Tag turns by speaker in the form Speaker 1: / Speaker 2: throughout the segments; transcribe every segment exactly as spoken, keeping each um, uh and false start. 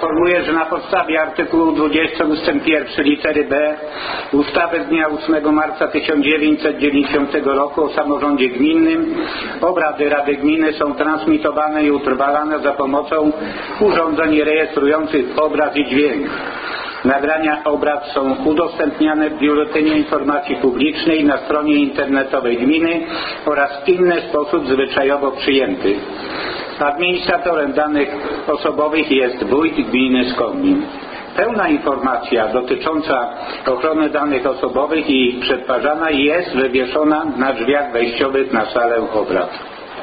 Speaker 1: informuję, że na podstawie artykułu dwudziestego ustęp pierwszy litery B ustawy z dnia ósmego marca tysiąc dziewięćset dziewięćdziesiątego roku o samorządzie gminnym obrady Rady Gminy są transmitowane i utrwalane za pomocą urządzeń rejestrujących obraz i dźwięk. Nagrania obrad są udostępniane w Biuletynie Informacji Publicznej na stronie internetowej gminy oraz w inny sposób zwyczajowo przyjęty. Administratorem danych osobowych jest wójt gminy Skomlin. Pełna informacja dotycząca ochrony danych osobowych i ich przetwarzania jest wywieszona na drzwiach wejściowych na salę obrad.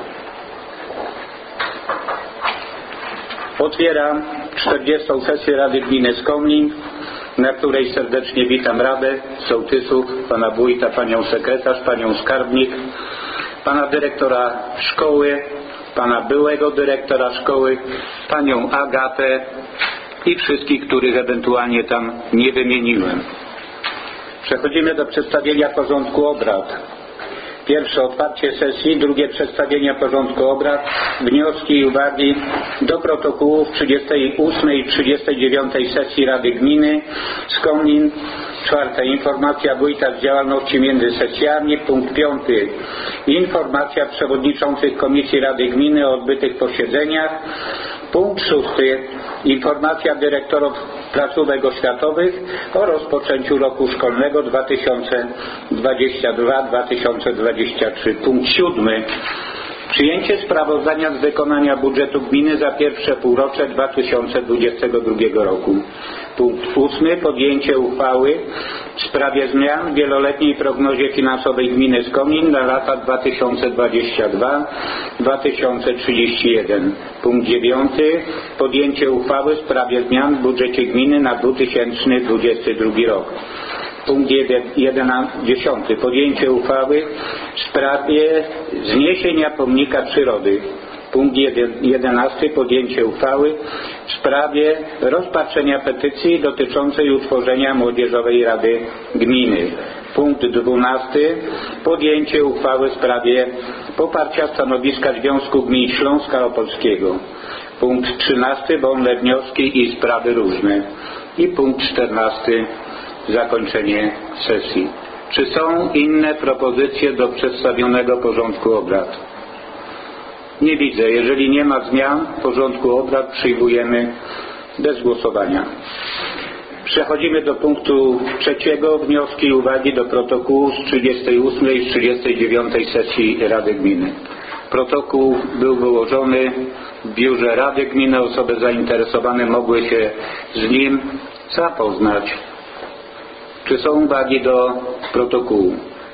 Speaker 1: Otwieram czterdziestą sesję Rady Gminy Skomlin, na której serdecznie witam Radę, sołtysów, pana wójta, panią sekretarz, panią skarbnik, pana dyrektora szkoły, pana byłego dyrektora szkoły, panią Agatę i wszystkich, których ewentualnie tam nie wymieniłem. Przechodzimy do przedstawienia porządku obrad. Pierwsze otwarcie sesji, drugie przedstawienie porządku obrad, wnioski i uwagi do protokołów trzydziestej ósmej i trzydziestej dziewiątej sesji Rady Gminy Skomlin. Czwarte, informacja wójta z działalności między sesjami. Punkt piąty, informacja przewodniczących Komisji Rady Gminy o odbytych posiedzeniach. Punkt szósty, informacja dyrektorów placówek oświatowych o rozpoczęciu roku szkolnego dwa tysiące dwudziestego drugiego dwa tysiące dwudziestego trzeciego. Punkt siódmy, przyjęcie sprawozdania z wykonania budżetu gminy za pierwsze półrocze dwa tysiące dwudziestego drugiego roku. Punkt ósmy, podjęcie uchwały w sprawie zmian w wieloletniej prognozie finansowej gminy Skomlin na lata dwa tysiące dwudziesty drugi do dwa tysiące trzydziestego pierwszego. Punkt dziewiąty, podjęcie uchwały w sprawie zmian w budżecie gminy na dwa tysiące dwudziesty drugi rok. Punkt dziesiąty, podjęcie uchwały w sprawie zniesienia pomnika przyrody. Punkt jedenasty, podjęcie uchwały w sprawie rozpatrzenia petycji dotyczącej utworzenia Młodzieżowej Rady Gminy. Punkt dwunasty, podjęcie uchwały w sprawie poparcia stanowiska Związku Gmin Śląska Opolskiego. Punkt trzynasty, wolne wnioski i sprawy różne. I punkt czternasty, zakończenie sesji. Czy są inne propozycje do przedstawionego porządku obrad? Nie widzę. Jeżeli nie ma zmian porządku obrad, przyjmujemy bez głosowania. Przechodzimy do punktu trzeciego. Wnioski i uwagi do protokołu z trzydziestej ósmej i trzydziestej dziewiątej sesji Rady Gminy. Protokół był wyłożony w biurze Rady Gminy. Osoby zainteresowane mogły się z nim zapoznać. Czy są uwagi do protokołu?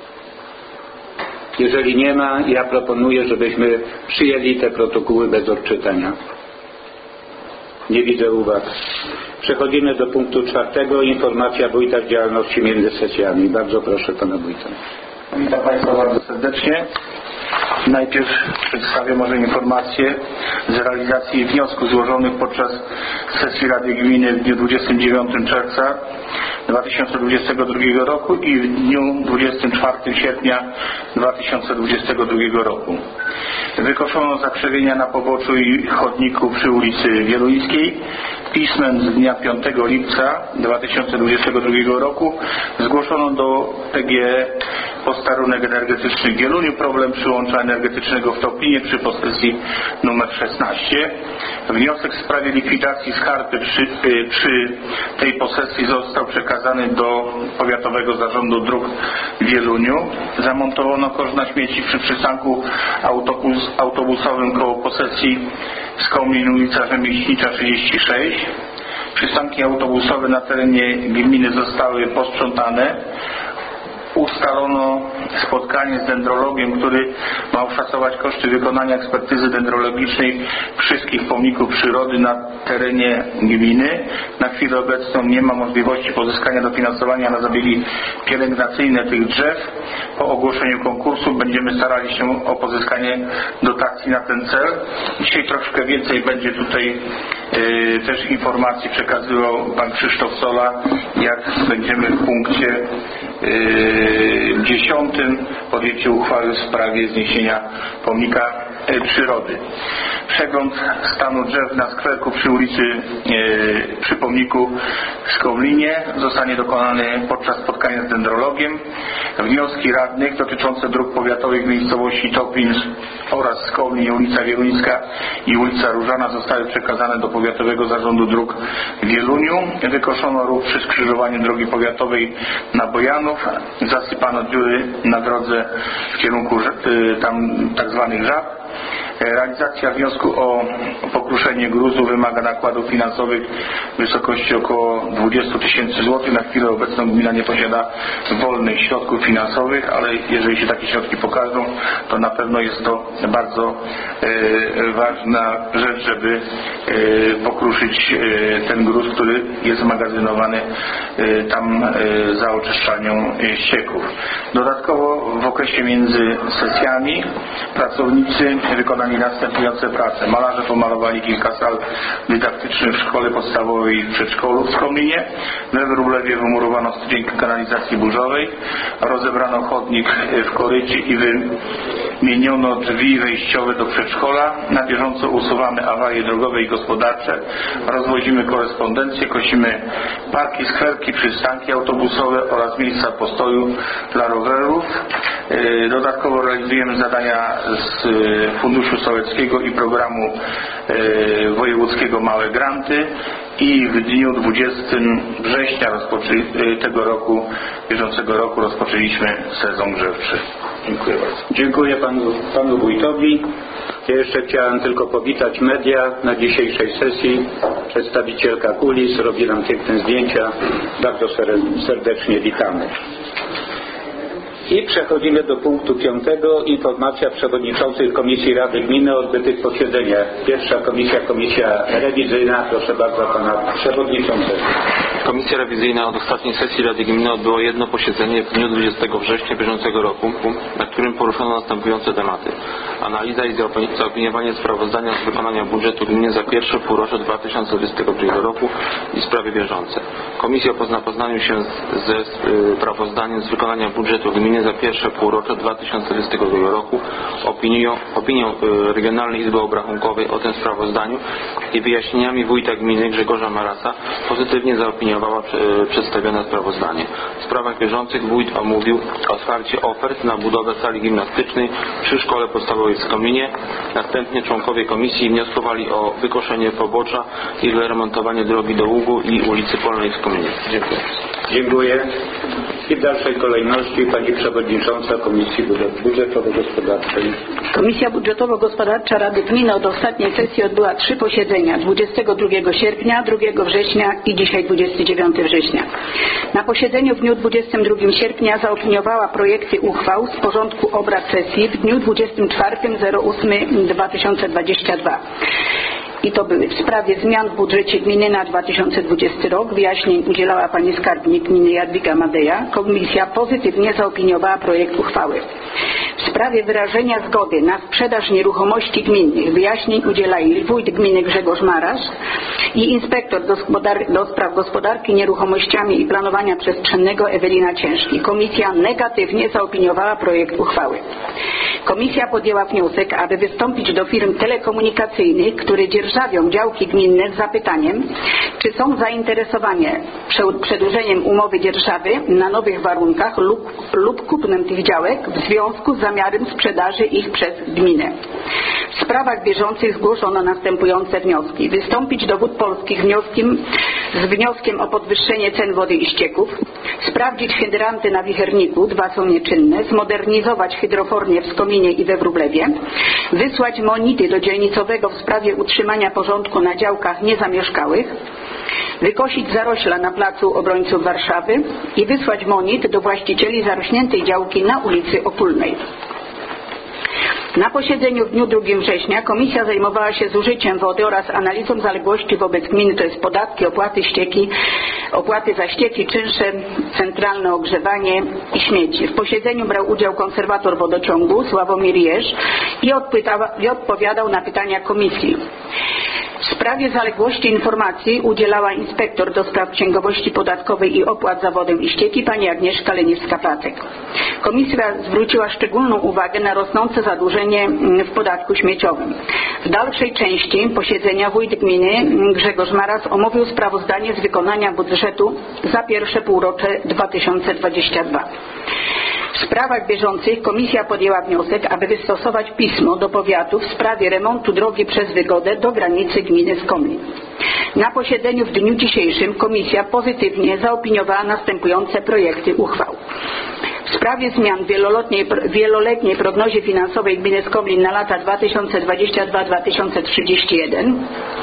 Speaker 1: Jeżeli nie ma, ja proponuję, żebyśmy przyjęli te protokoły bez odczytania. Nie widzę uwag. Przechodzimy do punktu czwartego. Informacja wójta z działalności między sesjami. Bardzo proszę pana wójta.
Speaker 2: Witam państwa bardzo serdecznie. Najpierw przedstawię może informację z realizacji wniosków złożonych podczas sesji Rady Gminy w dniu dwudziestego dziewiątego czerwca dwa tysiące dwudziestego drugiego roku i w dniu dwudziestego czwartego sierpnia dwa tysiące dwudziestego drugiego roku. Wykoszono zakrzewienia na poboczu i chodniku przy ulicy Wieluńskiej. Pismem z dnia piątego lipca dwa tysiące dwudziestego drugiego roku zgłoszono do P G E posterunek energetyczny w Wieluniu, problem przyłącza energetycznego w Toplinie przy posesji numer szesnaście. Wniosek w sprawie likwidacji skarpy przy, przy tej posesji został przekazany do Powiatowego Zarządu Dróg w Wieluniu. Zamontowano kosz na śmieci przy przystanku autobus, autobusowym koło posesji Skomlin, ulica Rzemieślnicza trzydzieści sześć. Przystanki autobusowe na terenie gminy zostały posprzątane. Ustalono spotkanie z dendrologiem, który ma oszacować koszty wykonania ekspertyzy dendrologicznej wszystkich pomników przyrody na terenie gminy. Na chwilę obecną nie ma możliwości pozyskania dofinansowania na zabiegi pielęgnacyjne tych drzew. Po ogłoszeniu konkursu będziemy starali się o pozyskanie dotacji na ten cel. Dzisiaj troszkę więcej będzie tutaj yy, też informacji przekazywał pan Krzysztof Sola, jak będziemy w punkcie yy, dziesiątym podjęcie uchwały w sprawie zniesienia pomnika przyrody. Przegląd stanu drzew na skwerku przy ulicy, e, przy pomniku w Skomlinie zostanie dokonany podczas spotkania z dendrologiem. Wnioski radnych dotyczące dróg powiatowych miejscowości Toplin oraz Skomlin, ulica Wieluńska i ulica Różana zostały przekazane do Powiatowego Zarządu Dróg w Wieluniu. Wykoszono rów przy skrzyżowaniu drogi powiatowej na Bojanów. Zasypano dziury na drodze w kierunku e, tam tak zwanych żab. Realizacja wniosku o pokruszenie gruzu wymaga nakładów finansowych w wysokości około dwadzieścia tysięcy złotych. Na chwilę obecną gmina nie posiada wolnych środków finansowych, ale jeżeli się takie środki pokażą, to na pewno jest to bardzo e, ważna rzecz, żeby e, pokruszyć e, ten gruz, który jest magazynowany e, tam e, za oczyszczalnią e, ścieków. Dodatkowo w okresie między sesjami pracownicy wykonali następujące prace. Malarze pomalowali kilka sal dydaktycznych w szkole podstawowej i w przedszkolu w Skomlinie. We Wróblewie wymurowano studień kanalizacji burzowej, rozebrano chodnik w korycie i wymieniono drzwi wejściowe do przedszkola. Na bieżąco usuwamy awarie drogowe i gospodarcze, rozwozimy korespondencję, kosimy parki, skwerki, przystanki autobusowe oraz miejsca postoju dla rowerów. Dodatkowo realizujemy zadania z Funduszu Sołeckiego i programu e, wojewódzkiego Małe Granty i w dniu dwudziestego września rozpoczę, e, tego roku, bieżącego roku rozpoczęliśmy sezon grzewczy. Dziękuję bardzo.
Speaker 1: Dziękuję panu, panu wójtowi. Ja jeszcze chciałem tylko powitać media na dzisiejszej sesji. Przedstawicielka kulis robi nam piękne zdjęcia. Bardzo serdecznie witamy. I przechodzimy do punktu piątego. Informacja przewodniczących Komisji Rady Gminy o odbytych posiedzeniach. Pierwsza komisja, komisja rewizyjna. Proszę bardzo pana przewodniczącego.
Speaker 3: Komisja rewizyjna od ostatniej sesji Rady Gminy odbyła jedno posiedzenie w dniu dwudziestego września bieżącego roku, na którym poruszono następujące tematy. Analiza i zaopiniowanie sprawozdania z wykonania budżetu gminy za pierwsze półrocze dwa tysiące dwudziestego drugiego roku i sprawy bieżące. Komisja po zapoznaniu się ze sprawozdaniem z wykonania budżetu gminy za pierwsze półrocze dwa tysiące dwudziestego drugiego roku, opinią, opinią Regionalnej Izby Obrachunkowej o tym sprawozdaniu i wyjaśnieniami wójta gminy Grzegorza Marasa pozytywnie zaopiniowała przedstawione sprawozdanie. W sprawach bieżących wójt omówił otwarcie ofert na budowę sali gimnastycznej przy szkole podstawowej w Skomlinie. Następnie członkowie komisji wnioskowali o wykoszenie pobocza i wyremontowanie drogi do Ługu i ulicy Polnej w Skomlinie. Dziękuję.
Speaker 1: Dziękuję. I w dalszej kolejności pani przewodnicząca Komisji Budżetowo-Gospodarczej.
Speaker 4: Komisja Budżetowo-Gospodarcza Rady Gminy od ostatniej sesji odbyła trzy posiedzenia dwudziestego drugiego sierpnia, drugiego września i dzisiaj dwudziestego dziewiątego września. Na posiedzeniu w dniu dwudziestego drugiego sierpnia zaopiniowała projekty uchwał z porządku obrad sesji w dniu dwudziestego czwartego ósmego dwa tysiące dwudziestego drugiego. I to były w sprawie zmian w budżecie gminy na dwa tysiące dwudziesty rok. Wyjaśnień udzielała pani skarbnik gminy Jadwiga Madeja. Komisja pozytywnie zaopiniowała projekt uchwały. W sprawie wyrażenia zgody na sprzedaż nieruchomości gminnych wyjaśnień udzielali wójt gminy Grzegorz Maras i inspektor do, do spraw gospodarki nieruchomościami i planowania przestrzennego Ewelina Ciężki. Komisja negatywnie zaopiniowała projekt uchwały. Komisja podjęła wniosek, aby wystąpić do firm telekomunikacyjnych, które dzierżawią działki gminne z zapytaniem, czy są zainteresowane przedłużeniem umowy dzierżawy na nowych warunkach lub, lub kupnem tych działek w związku z zamiarem sprzedaży ich przez gminę. W sprawach bieżących zgłoszono następujące wnioski. Wystąpić do Wód Polskich wnioskiem, z wnioskiem o podwyższenie cen wody i ścieków, sprawdzić hydranty na Wicherniku, dwa są nieczynne, zmodernizować hydrofornie w Skominie i we Wróblewie, wysłać monity do dzielnicowego w sprawie utrzymania porządku na działkach niezamieszkałych, wykosić zarośla na placu Obrońców Warszawy i wysłać monit do właścicieli zarośniętej działki na ulicy Opólnej. Na posiedzeniu w dniu drugiego września komisja zajmowała się zużyciem wody oraz analizą zaległości wobec gminy, to jest podatki, opłaty, ścieki, opłaty za ścieki, czynsze, centralne ogrzewanie i śmieci. W posiedzeniu brał udział konserwator wodociągu Sławomir Jerz i, i odpowiadał na pytania komisji. W sprawie zaległości informacji udzielała inspektor do spraw księgowości podatkowej i opłat za wodę i ścieki pani Agnieszka Leniewska-Placek. Komisja zwróciła szczególną uwagę na rosnące zadłużenie w podatku śmieciowym. W dalszej części posiedzenia wójt gminy Grzegorz Maras omówił sprawozdanie z wykonania budżetu za pierwsze półrocze dwa tysiące dwudziestego drugiego. W sprawach bieżących komisja podjęła wniosek, aby wystosować pismo do powiatu w sprawie remontu drogi przez Wygodę do granicy gminy Skomlin. Na posiedzeniu w dniu dzisiejszym komisja pozytywnie zaopiniowała następujące projekty uchwał. W sprawie zmian w wieloletniej prognozie finansowej gminy Skomlin na lata dwa tysiące dwudziesty drugi do dwa tysiące trzydziestego pierwszego.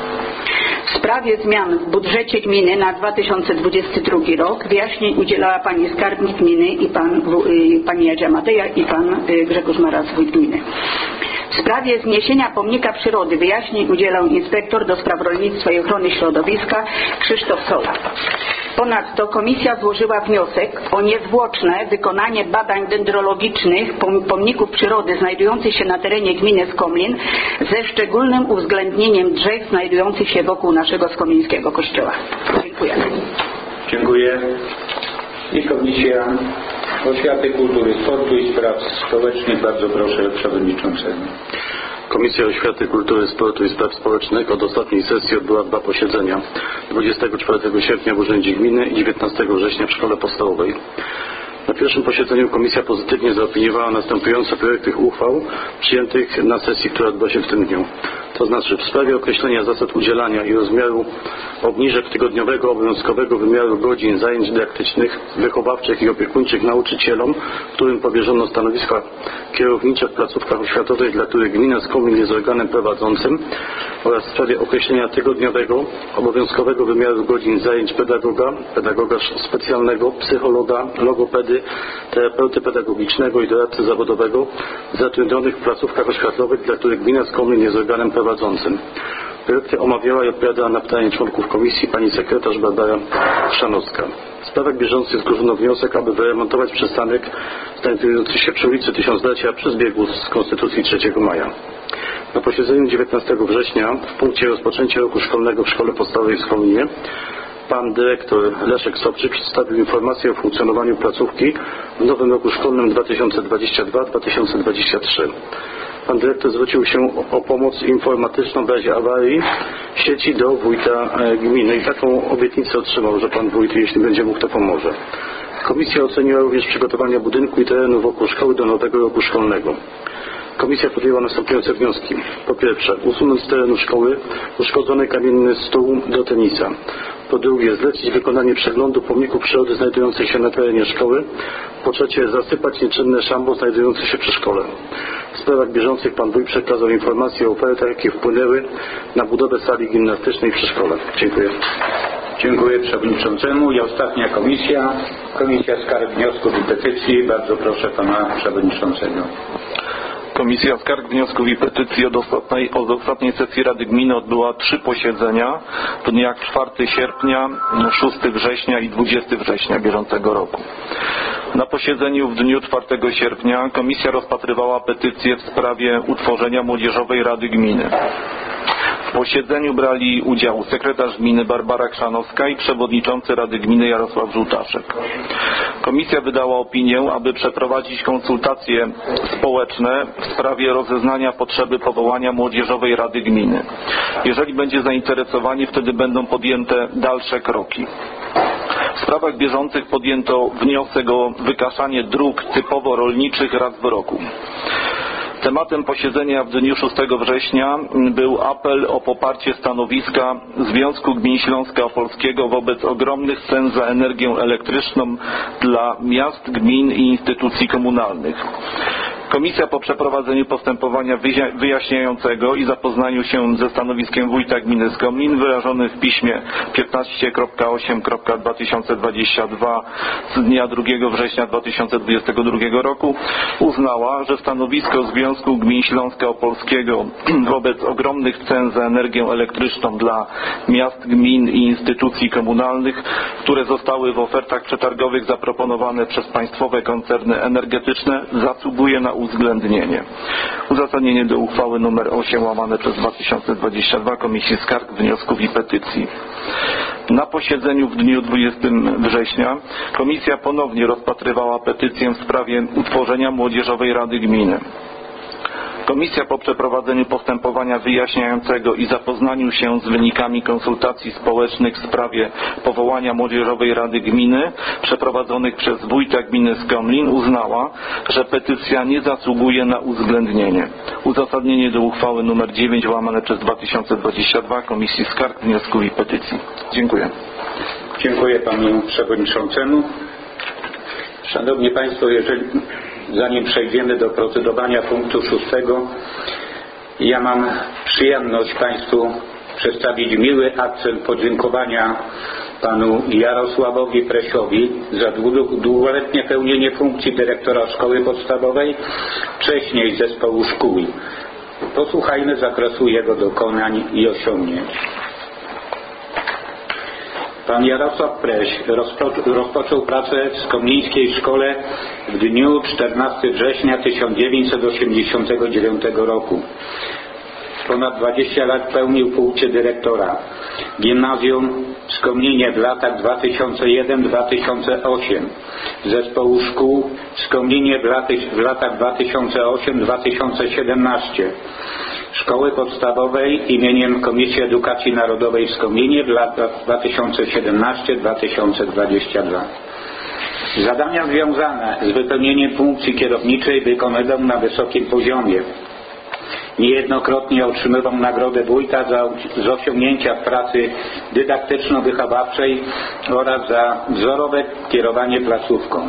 Speaker 4: W sprawie zmian w budżecie gminy na dwa tysiące dwudziesty drugi rok wyjaśnień udzielała pani skarbnik gminy i pan, pani Jadzia Madeja i pan Grzegorz Maras, wójt gminy. W sprawie zniesienia pomnika przyrody wyjaśnień udzielał inspektor do spraw rolnictwa i ochrony środowiska Krzysztof Sola. Ponadto komisja złożyła wniosek o niezwłoczne wykonanie badań dendrologicznych pomników przyrody znajdujących się na terenie gminy Skomlin ze szczególnym uwzględnieniem drzew znajdujących się wokół naszego skomlińskiego kościoła. Dziękuję.
Speaker 1: Dziękuję. I Komisja Oświaty, Kultury, Sportu i Spraw Społecznych. Bardzo proszę przewodniczącego.
Speaker 5: Komisja Oświaty, Kultury, Sportu i Spraw Społecznych od ostatniej sesji odbyła dwa posiedzenia. dwudziestego czwartego sierpnia w Urzędzie Gminy i dziewiętnastego września w Szkole Podstawowej. Na pierwszym posiedzeniu komisja pozytywnie zaopiniowała następujące projekty uchwał przyjętych na sesji, która odbyła się w tym dniu. To znaczy w sprawie określenia zasad udzielania i rozmiaru obniżek tygodniowego obowiązkowego wymiaru godzin zajęć dydaktycznych, wychowawczych i opiekuńczych nauczycielom, którym powierzono stanowiska kierownicze w placówkach oświatowych, dla których gmina Skomlin jest organem prowadzącym, oraz w sprawie określenia tygodniowego obowiązkowego wymiaru godzin zajęć pedagoga, pedagoga specjalnego, psychologa, logopedy, terapeuty pedagogicznego i doradcy zawodowego zatrudnionych w placówkach oświatowych, dla których gmina Skomlin jest organem prowadzącym. Projekty omawiała i odpowiadała na pytanie członków komisji pani sekretarz Barbara Chrzanowska. W sprawach bieżących zgłoszono wniosek, aby wyremontować przystanek znajdujący się przy ulicy Tysiąclecia przy zbiegu z Konstytucji trzeciego maja. Na posiedzeniu dziewiętnastego września w punkcie rozpoczęcia roku szkolnego w Szkole Podstawowej w Skomlinie pan dyrektor Leszek Sobczyk przedstawił informację o funkcjonowaniu placówki w nowym roku szkolnym dwa tysiące dwudziestym drugim do dwa tysiące dwudziestego trzeciego. Pan dyrektor zwrócił się o pomoc informatyczną w razie awarii sieci do wójta gminy i taką obietnicę otrzymał, że pan wójt, jeśli będzie mógł, to pomoże. Komisja oceniła również przygotowanie budynku i terenu wokół szkoły do nowego roku szkolnego. Komisja podjęła następujące wnioski. Po pierwsze, usunąć z terenu szkoły uszkodzony kamienny stół do tenisa. Po drugie, zlecić wykonanie przeglądu pomników przyrody znajdujących się na terenie szkoły. Po trzecie, zasypać nieczynne szambo znajdujące się przy szkole. W sprawach bieżących pan wójt przekazał informacje o ofertach, jakie wpłynęły na budowę sali gimnastycznej przy szkole. Dziękuję.
Speaker 1: Dziękuję przewodniczącemu. I ostatnia komisja, Komisja Skarg, Wniosków i Petycji. Bardzo proszę pana przewodniczącego.
Speaker 6: Komisja Skarg, Wniosków i Petycji od ostatniej, od ostatniej sesji Rady Gminy odbyła trzy posiedzenia w dniach czwartego sierpnia, szóstego września i dwudziestego września bieżącego roku. Na posiedzeniu w dniu czwartego sierpnia komisja rozpatrywała petycję w sprawie utworzenia Młodzieżowej Rady Gminy. W posiedzeniu brali udział sekretarz gminy Barbara Chrzanowska i przewodniczący Rady Gminy Jarosław Żółtaszek. Komisja wydała opinię, aby przeprowadzić konsultacje społeczne w sprawie rozeznania potrzeby powołania Młodzieżowej Rady Gminy. Jeżeli będzie zainteresowanie, wtedy będą podjęte dalsze kroki. W sprawach bieżących podjęto wniosek o wykaszanie dróg typowo rolniczych raz w roku. Tematem posiedzenia w dniu szóstego września był apel o poparcie stanowiska Związku Gmin Śląska Opolskiego wobec ogromnych cen za energię elektryczną dla miast, gmin i instytucji komunalnych. Komisja po przeprowadzeniu postępowania wyjaśniającego i zapoznaniu się ze stanowiskiem wójta gminy Skomlin wyrażonym w piśmie piętnaście osiem dwa tysiące dwudziestego drugiego z dnia drugiego września dwa tysiące dwudziestego drugiego roku uznała, że stanowisko Związku Gmin Śląska Opolskiego wobec ogromnych cen za energię elektryczną dla miast, gmin i instytucji komunalnych, które zostały w ofertach przetargowych zaproponowane przez państwowe koncerny energetyczne, zasługuje na uwzględnienie. Uzasadnienie do uchwały nr osiem łamane przez dwa tysiące dwadzieścia dwa Komisji Skarg, Wniosków i Petycji. Na posiedzeniu w dniu dwudziestego września komisja ponownie rozpatrywała petycję w sprawie utworzenia Młodzieżowej Rady Gminy. Komisja po przeprowadzeniu postępowania wyjaśniającego i zapoznaniu się z wynikami konsultacji społecznych w sprawie powołania Młodzieżowej Rady Gminy przeprowadzonych przez wójta gminy Skomlin uznała, że petycja nie zasługuje na uwzględnienie. Uzasadnienie do uchwały nr dziewięć łamane przez dwa tysiące dwadzieścia dwa Komisji Skarg, Wniosków i Petycji. Dziękuję.
Speaker 1: Dziękuję panu przewodniczącemu. Szanowni Państwo, jeżeli zanim przejdziemy do procedowania punktu szóstego, ja mam przyjemność Państwu przedstawić miły akcent podziękowania panu Jarosławowi Presiowi za długoletnie pełnienie funkcji dyrektora szkoły podstawowej, wcześniej zespołu szkół. Posłuchajmy zakresu jego dokonań i osiągnięć. Pan Jarosław Preś rozpoczął, rozpoczął pracę w Skomlińskiej Szkole w dniu czternastego września tysiąc dziewięćset osiemdziesiątego dziewiątego roku. Ponad dwadzieścia lat pełnił funkcję dyrektora gimnazjum w Skomlinie w latach dwa tysiące jeden do dwa tysiące ósmego, zespołu szkół w Skomlinie w, laty, w latach dwa tysiące ósmego do dwa tysiące siedemnastego, Szkoły Podstawowej imieniem Komisji Edukacji Narodowej w Skomlinie w latach dwa tysiące siedemnastego do dwa tysiące dwudziestego drugiego. Zadania związane z wypełnieniem funkcji kierowniczej wykonywał na wysokim poziomie. Niejednokrotnie otrzymywał nagrodę wójta za, za osiągnięcia w pracy dydaktyczno-wychowawczej oraz za wzorowe kierowanie placówką.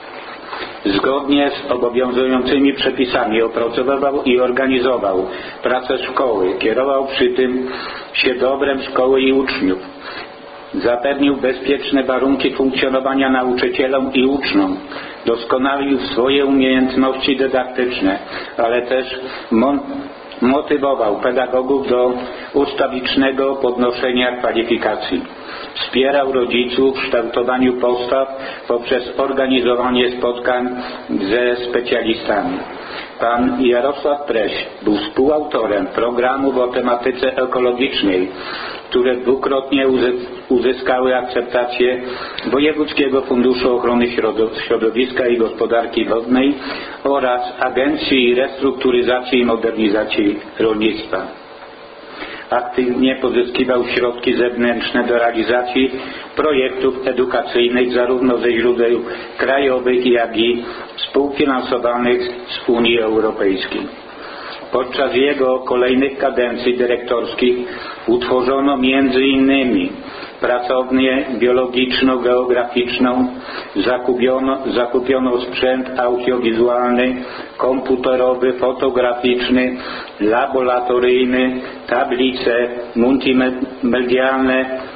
Speaker 1: Zgodnie z obowiązującymi przepisami opracowywał i organizował pracę szkoły, kierował przy tym się dobrem szkoły i uczniów. Zapewnił bezpieczne warunki funkcjonowania nauczycielom i uczniom, doskonalił swoje umiejętności dydaktyczne, ale też mon- motywował pedagogów do ustawicznego podnoszenia kwalifikacji. Wspierał rodziców w kształtowaniu postaw poprzez organizowanie spotkań ze specjalistami. Pan Jarosław Preś był współautorem programów o tematyce ekologicznej, które dwukrotnie uzyskały akceptację Wojewódzkiego Funduszu Ochrony Środowiska i Gospodarki Wodnej oraz Agencji Restrukturyzacji i Modernizacji Rolnictwa. Aktywnie pozyskiwał środki zewnętrzne do realizacji projektów edukacyjnych zarówno ze źródeł krajowych, jak i współfinansowanych z Unii Europejskiej. Podczas jego kolejnych kadencji dyrektorskich utworzono między innymi pracownię biologiczno-geograficzną, zakupiono, zakupiono sprzęt audiowizualny, komputerowy, fotograficzny, laboratoryjny, tablice multimedialne,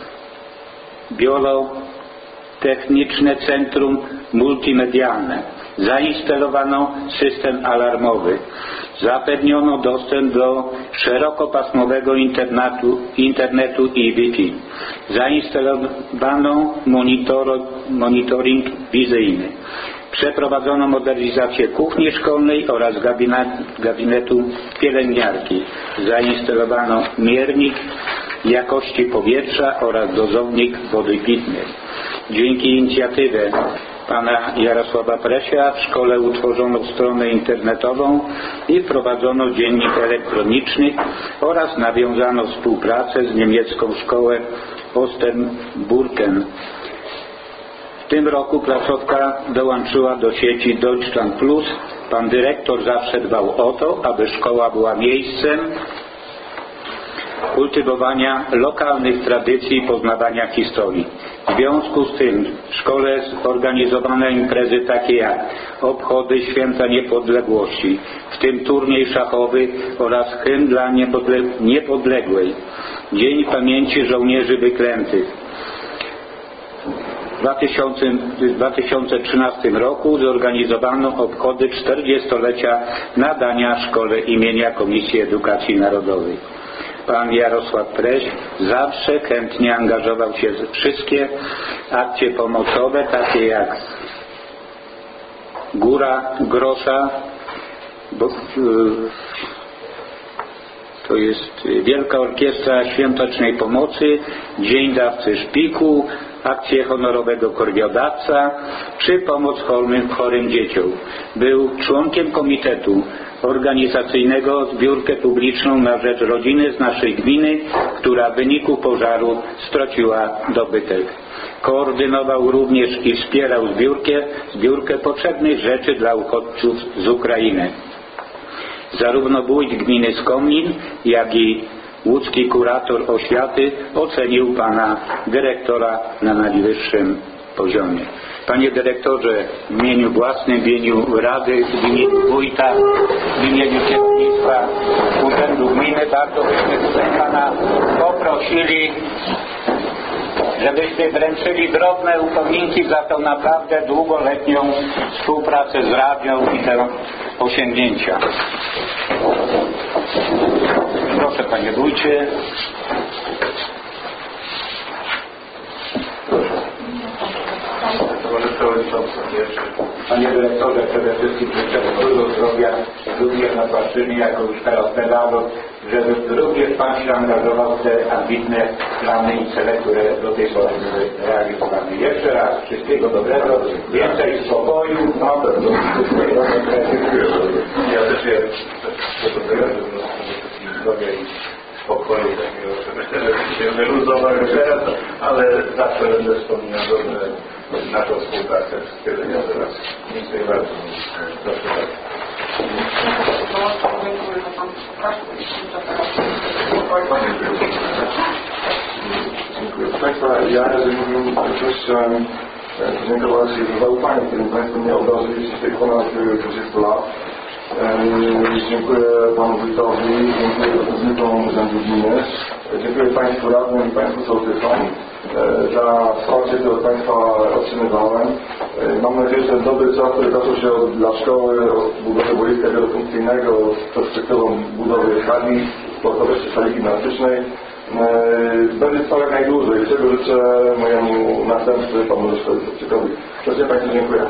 Speaker 1: biolotechniczne centrum multimedialne. Zainstalowano system alarmowy. Zapewniono dostęp do szerokopasmowego internetu, internetu i Wi-Fi. Zainstalowano monitor, monitoring wizyjny. Przeprowadzono modernizację kuchni szkolnej oraz gabinet, gabinetu pielęgniarki. Zainstalowano miernik jakości powietrza oraz dozownik wody pitnej. Dzięki inicjatywie pana Jarosława Presia w szkole utworzono stronę internetową i wprowadzono dziennik elektroniczny oraz nawiązano współpracę z niemiecką szkołą Osterburken. W tym roku placówka dołączyła do sieci Deutschland Plus. Pan dyrektor zawsze dbał o to, aby szkoła była miejscem kultywowania lokalnych tradycji i poznawania historii. W związku z tym w szkole zorganizowano imprezy takie jak obchody Święta Niepodległości, w tym turniej szachowy oraz hymn dla niepodle- niepodległej, Dzień Pamięci Żołnierzy Wyklętych. W dwa tysiące trzynastym roku zorganizowano obchody czterdziestolecia nadania szkole imienia Komisji Edukacji Narodowej. Pan Jarosław Preś zawsze chętnie angażował się w wszystkie akcje pomocowe, takie jak Góra Grosza, bo to jest Wielka Orkiestra Świątecznej Pomocy, Dzień Dawcy Szpiku, akcję honorowego korwiodawca czy pomoc chorym, chorym dzieciom. Był członkiem komitetu organizacyjnego Zbiórkę Publiczną na rzecz rodziny z naszej gminy, która w wyniku pożaru straciła dobytek. Koordynował również i wspierał zbiórkę, zbiórkę potrzebnych rzeczy dla uchodźców z Ukrainy. Zarówno wójt gminy Skomlin, jak i łódzki kurator oświaty ocenił pana dyrektora na najwyższym poziomie. Panie dyrektorze, w imieniu własnym, w imieniu Rady, w imieniu wójta, w imieniu kierownictwa Urzędu Gminy bardzo byśmy tutaj pana poprosili, żebyście wręczyli drobne upominki za tą naprawdę długoletnią współpracę z Radią i te osiągnięcia. Proszę panie wójcie. Panie dyrektorze, przede wszystkim życzę dużo zdrowia również na Płaszczyźnie, jako już teraz pedagog, żeby również pan się angażował w te ambitne plany i cele, które do tej pory były realizowane. Jeszcze raz wszystkiego dobrego, więcej spokoju, no, wszystkiego dobrego.
Speaker 7: Ja też je zdrowia i spokoju takiego, myślę, że się wyluzował już teraz, ale zawsze będę wspominał dobrze naszą współpracę. Wszystkiego dnia teraz. Dziękuję bardzo. Proszę bardzo.
Speaker 8: Dziękuję. Proszę Państwa, ja jeżeli mówię też chciałem podziękować za zaufanie, którym Państwo mnie obdarzyliście w tych ponad dwudziestu lat. Dziękuję Panu Wójtowi, dziękuję pracownikom Urzędu Gminy, dziękuję Państwu radnym i Państwu sołtysom za wsparcie, które od Państwa otrzymywałem. Mam nadzieję, że ten dobry czas, który zaczął się od, dla szkoły, od budowy boiska wielofunkcyjnego, z perspektywą budowy hali, sportowej czy sali gimnastycznej, będzie trwał jak najdłużej, czego życzę mojemu następcy, Panu Szewczykowi. Serdecznie Państwu dziękuję.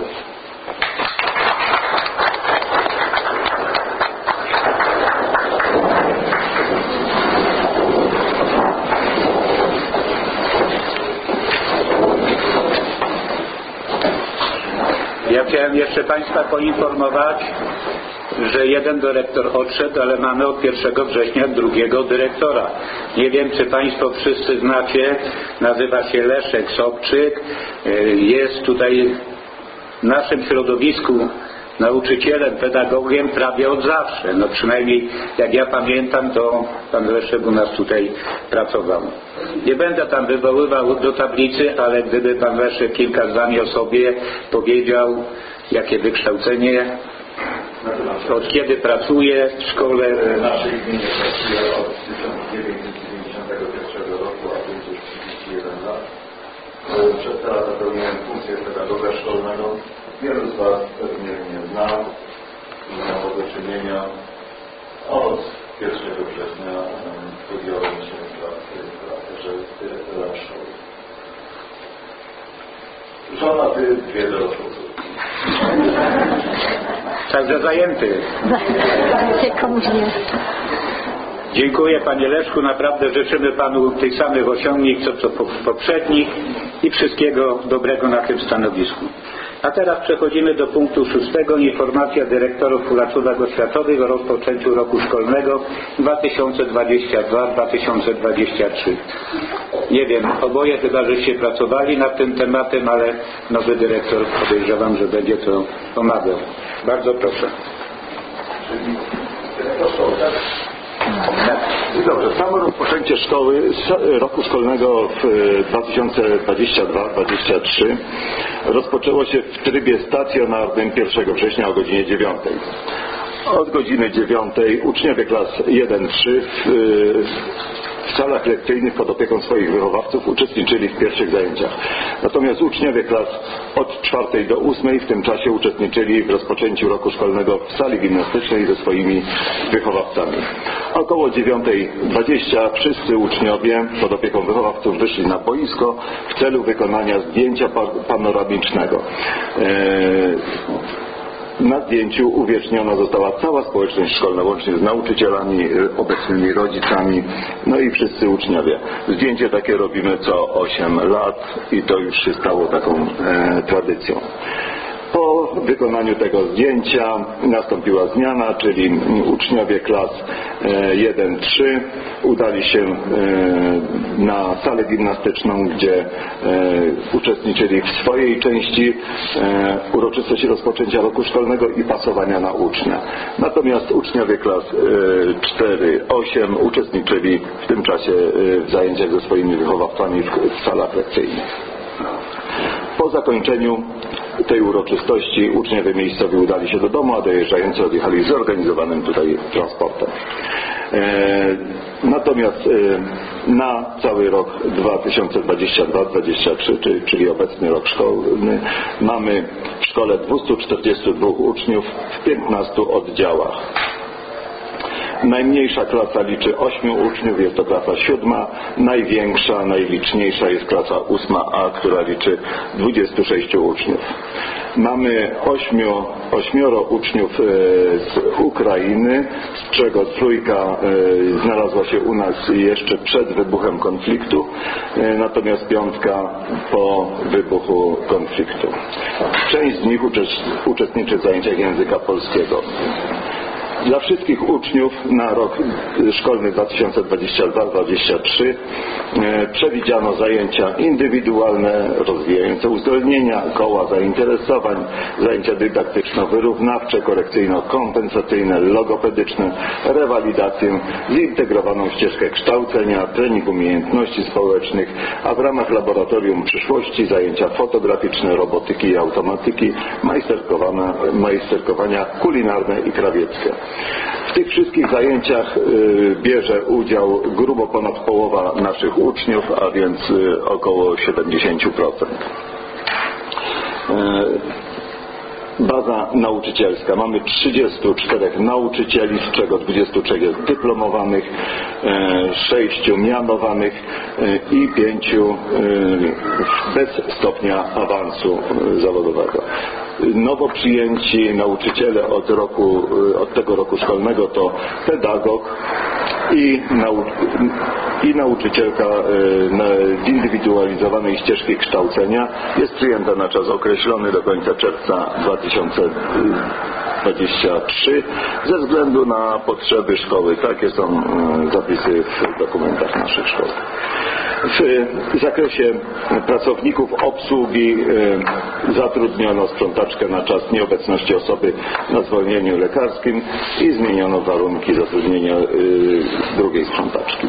Speaker 1: Ja chciałem jeszcze Państwa poinformować, że jeden dyrektor odszedł, ale mamy od pierwszego września drugiego dyrektora. Nie wiem, czy Państwo wszyscy znacie, nazywa się Leszek Sobczyk, jest tutaj w naszym środowisku nauczycielem, pedagogiem prawie od zawsze. No przynajmniej jak ja pamiętam, to pan Leszek u nas tutaj pracował. Nie będę tam wywoływał do tablicy, ale gdyby pan Leszek kilka zdań o sobie powiedział, jakie wykształcenie, od kiedy pracuje w szkole.
Speaker 8: W naszej gminie pracuje od tysiąc dziewięćset dziewięćdziesiątego pierwszego roku, a więc już trzydzieści jeden lat. Przez te lata pełniłem funkcję pedagoga szkolnego. Wielu z Was pewnie mnie zna i miało do czynienia. Od pierwszego września podjąłem się pracy w charakterze dyrektora szkoły. Żona, ty dwie dorosłe córki.
Speaker 1: Także zajęty.
Speaker 9: Zajęty komuś nie.
Speaker 1: Dziękuję panie Leszku, naprawdę życzymy panu tych samych osiągnięć co, co poprzednich i wszystkiego dobrego na tym stanowisku. A teraz przechodzimy do punktu szóstego. Informacja dyrektorów placówek oświatowych o rozpoczęciu roku szkolnego dwa tysiące dwudziestego drugiego dwa tysiące dwudziestego trzeciego. Nie wiem, oboje chyba żeście pracowali nad tym tematem, ale nowy dyrektor podejrzewam, że będzie to omawiał. Bardzo proszę.
Speaker 5: Dobrze, samo rozpoczęcie szkoły, roku szkolnego w dwa tysiące dwudziestym drugim dwudziestym trzecim rozpoczęło się w trybie stacjonarnym pierwszego września o godzinie dziewiątej. Od godziny dziewiątej uczniowie klas jeden trzy w, w salach lekcyjnych pod opieką swoich wychowawców uczestniczyli w pierwszych zajęciach. Natomiast uczniowie klas od czwartej do ósmej w tym czasie uczestniczyli w rozpoczęciu roku szkolnego w sali gimnastycznej ze swoimi wychowawcami. Około dziewiątej dwadzieścia wszyscy uczniowie pod opieką wychowawców wyszli na boisko w celu wykonania zdjęcia panoramicznego. Eee,
Speaker 10: Na zdjęciu uwiecznona została cała społeczność szkolna, łącznie z nauczycielami, obecnymi rodzicami, no i wszyscy uczniowie. Zdjęcie takie robimy co osiem lat i to już się stało taką e, tradycją. Po wykonaniu tego zdjęcia nastąpiła zmiana, czyli uczniowie klas jeden trzy udali się na salę gimnastyczną, gdzie uczestniczyli w swojej części uroczystości rozpoczęcia roku szkolnego i pasowania na ucznia. Natomiast uczniowie klas cztery osiem uczestniczyli w tym czasie w zajęciach ze swoimi wychowawcami w salach lekcyjnych. Po zakończeniu tej uroczystości uczniowie miejscowi udali się do domu, a dojeżdżający odjechali zorganizowanym tutaj transportem. E, natomiast e, na cały rok dwa tysiące dwudziesty drugi dwudziesty trzeci, czyli, czyli obecny rok szkolny, mamy w szkole dwieście czterdzieści dwa uczniów w piętnastu oddziałach. Najmniejsza klasa liczy ośmiu uczniów, jest to klasa siódma. Największa, najliczniejsza jest klasa ósma A, która liczy dwudziestu sześciu uczniów. Mamy ośmiu, ośmioro uczniów z Ukrainy, z czego trójka znalazła się u nas jeszcze przed wybuchem konfliktu, natomiast piątka po wybuchu konfliktu. Część z nich uczestniczy w zajęciach języka polskiego. Dla wszystkich uczniów na rok szkolny dwa tysiące dwudziesty drugi dwudziesty trzeci przewidziano zajęcia indywidualne, rozwijające uzdolnienia, koła zainteresowań, zajęcia dydaktyczno-wyrównawcze, korekcyjno-kompensacyjne, logopedyczne, rewalidację, zintegrowaną ścieżkę kształcenia, trening umiejętności społecznych, a w ramach laboratorium przyszłości zajęcia fotograficzne, robotyki i automatyki, majsterkowania kulinarne i krawieckie. W tych wszystkich zajęciach bierze udział grubo ponad połowa naszych uczniów, a więc około siedemdziesiąt procent. Baza nauczycielska. Mamy trzydziestu czterech nauczycieli, z czego dwudziestu trzech jest dyplomowanych, sześciu mianowanych i pięciu bez stopnia awansu zawodowego. Nowo przyjęci nauczyciele od roku, od tego roku szkolnego to pedagog i, nau, i nauczycielka zindywidualizowanej ścieżki kształcenia. Jest przyjęta na czas określony do końca czerwca dwa tysiące dwudziestego trzeciego ze względu na potrzeby szkoły. Takie są zapisy w dokumentach naszych szkół. W zakresie pracowników obsługi zatrudniono sprzątaczkę na czas nieobecności osoby na zwolnieniu lekarskim i zmieniono warunki zatrudnienia drugiej sprzątaczki.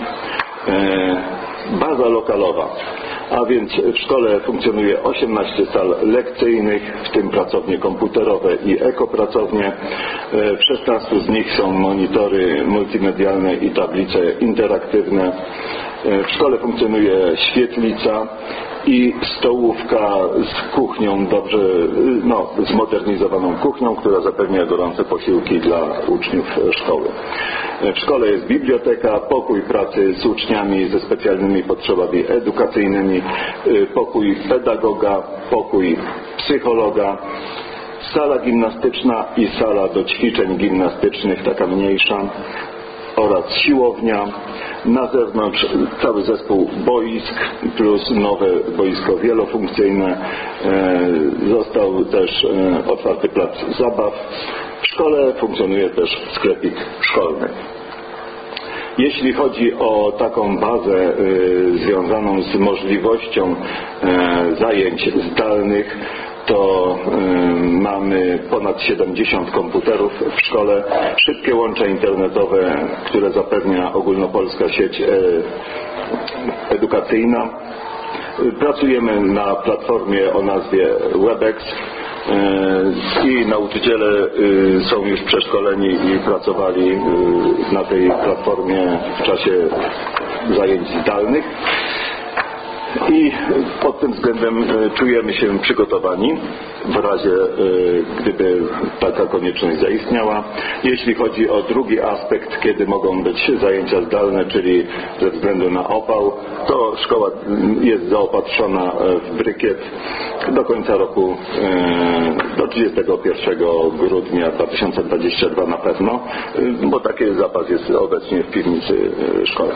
Speaker 10: Baza lokalowa. A więc w szkole funkcjonuje osiemnaście sal lekcyjnych, w tym pracownie komputerowe i ekopracownie. W szesnastu z nich są monitory multimedialne i tablice interaktywne. W szkole funkcjonuje świetlica i stołówka z kuchnią, dobrze, no, zmodernizowaną kuchnią, która zapewnia gorące posiłki dla uczniów szkoły. W szkole jest biblioteka, pokój pracy z uczniami ze specjalnymi potrzebami edukacyjnymi, pokój pedagoga, pokój psychologa, sala gimnastyczna i sala do ćwiczeń gimnastycznych, taka mniejsza, oraz siłownia. Na zewnątrz cały zespół boisk plus nowe boisko wielofunkcyjne. Został też otwarty plac zabaw. W szkole funkcjonuje też sklepik szkolny. Jeśli chodzi o taką bazę związaną z możliwością zajęć zdalnych, to y, mamy ponad siedemdziesiąt komputerów w szkole, szybkie łącze internetowe, które zapewnia ogólnopolska sieć e, edukacyjna. Pracujemy na platformie o nazwie Webex y, i nauczyciele y, są już przeszkoleni i pracowali y, na tej platformie w czasie zajęć zdalnych. I pod tym względem czujemy się przygotowani w razie, gdyby taka konieczność zaistniała. Jeśli chodzi o drugi aspekt, kiedy mogą być zajęcia zdalne, czyli ze względu na opał, to szkoła jest zaopatrzona w brykiet do końca roku, do trzydziestego pierwszego grudnia dwa tysiące dwudziestego drugiego na pewno, bo taki zapas jest obecnie w piwnicy szkoły.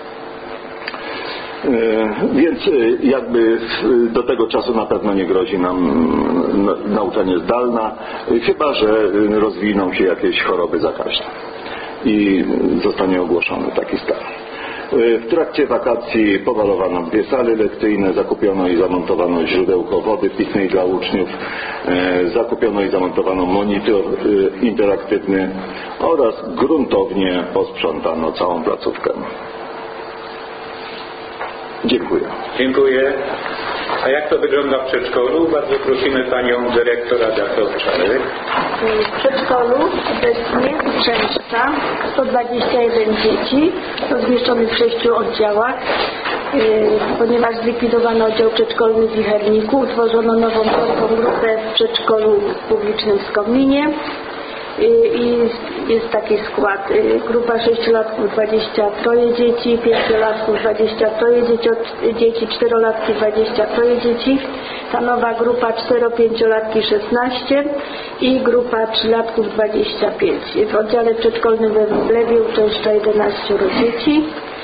Speaker 10: Więc jakby do tego czasu na pewno nie grozi nam nauczanie zdalne, chyba że rozwiną się jakieś choroby zakaźne i zostanie ogłoszony taki stan. W trakcie wakacji pomalowano dwie sale lekcyjne, zakupiono i zamontowano źródełko wody pitnej dla uczniów, zakupiono i zamontowano monitor interaktywny oraz gruntownie posprzątano całą placówkę. Dziękuję.
Speaker 1: Dziękuję. A jak to wygląda w przedszkolu? Bardzo prosimy Panią Dyrektor Agatę Owczarek.
Speaker 9: W przedszkolu obecnie uczęszcza sto dwadzieścia jeden dzieci rozmieszczonych w sześciu oddziałach. Ponieważ zlikwidowano oddział przedszkolny w Wicherniku, utworzono nową czwartą grupę w przedszkolu publicznym w Skomlinie. I jest taki skład. Grupa sześciolatków dwadzieścia trzy dzieci, pięciolatków dwadzieścia trzy dzieci, dzieci czterolatki dwadzieścia trzy dzieci, ta nowa grupa cztero-pięciolatki szesnaście i grupa trzylatków dwadzieścia pięć. W oddziale przedszkolnym we Wróblewie uczęszcza jedenaście dzieci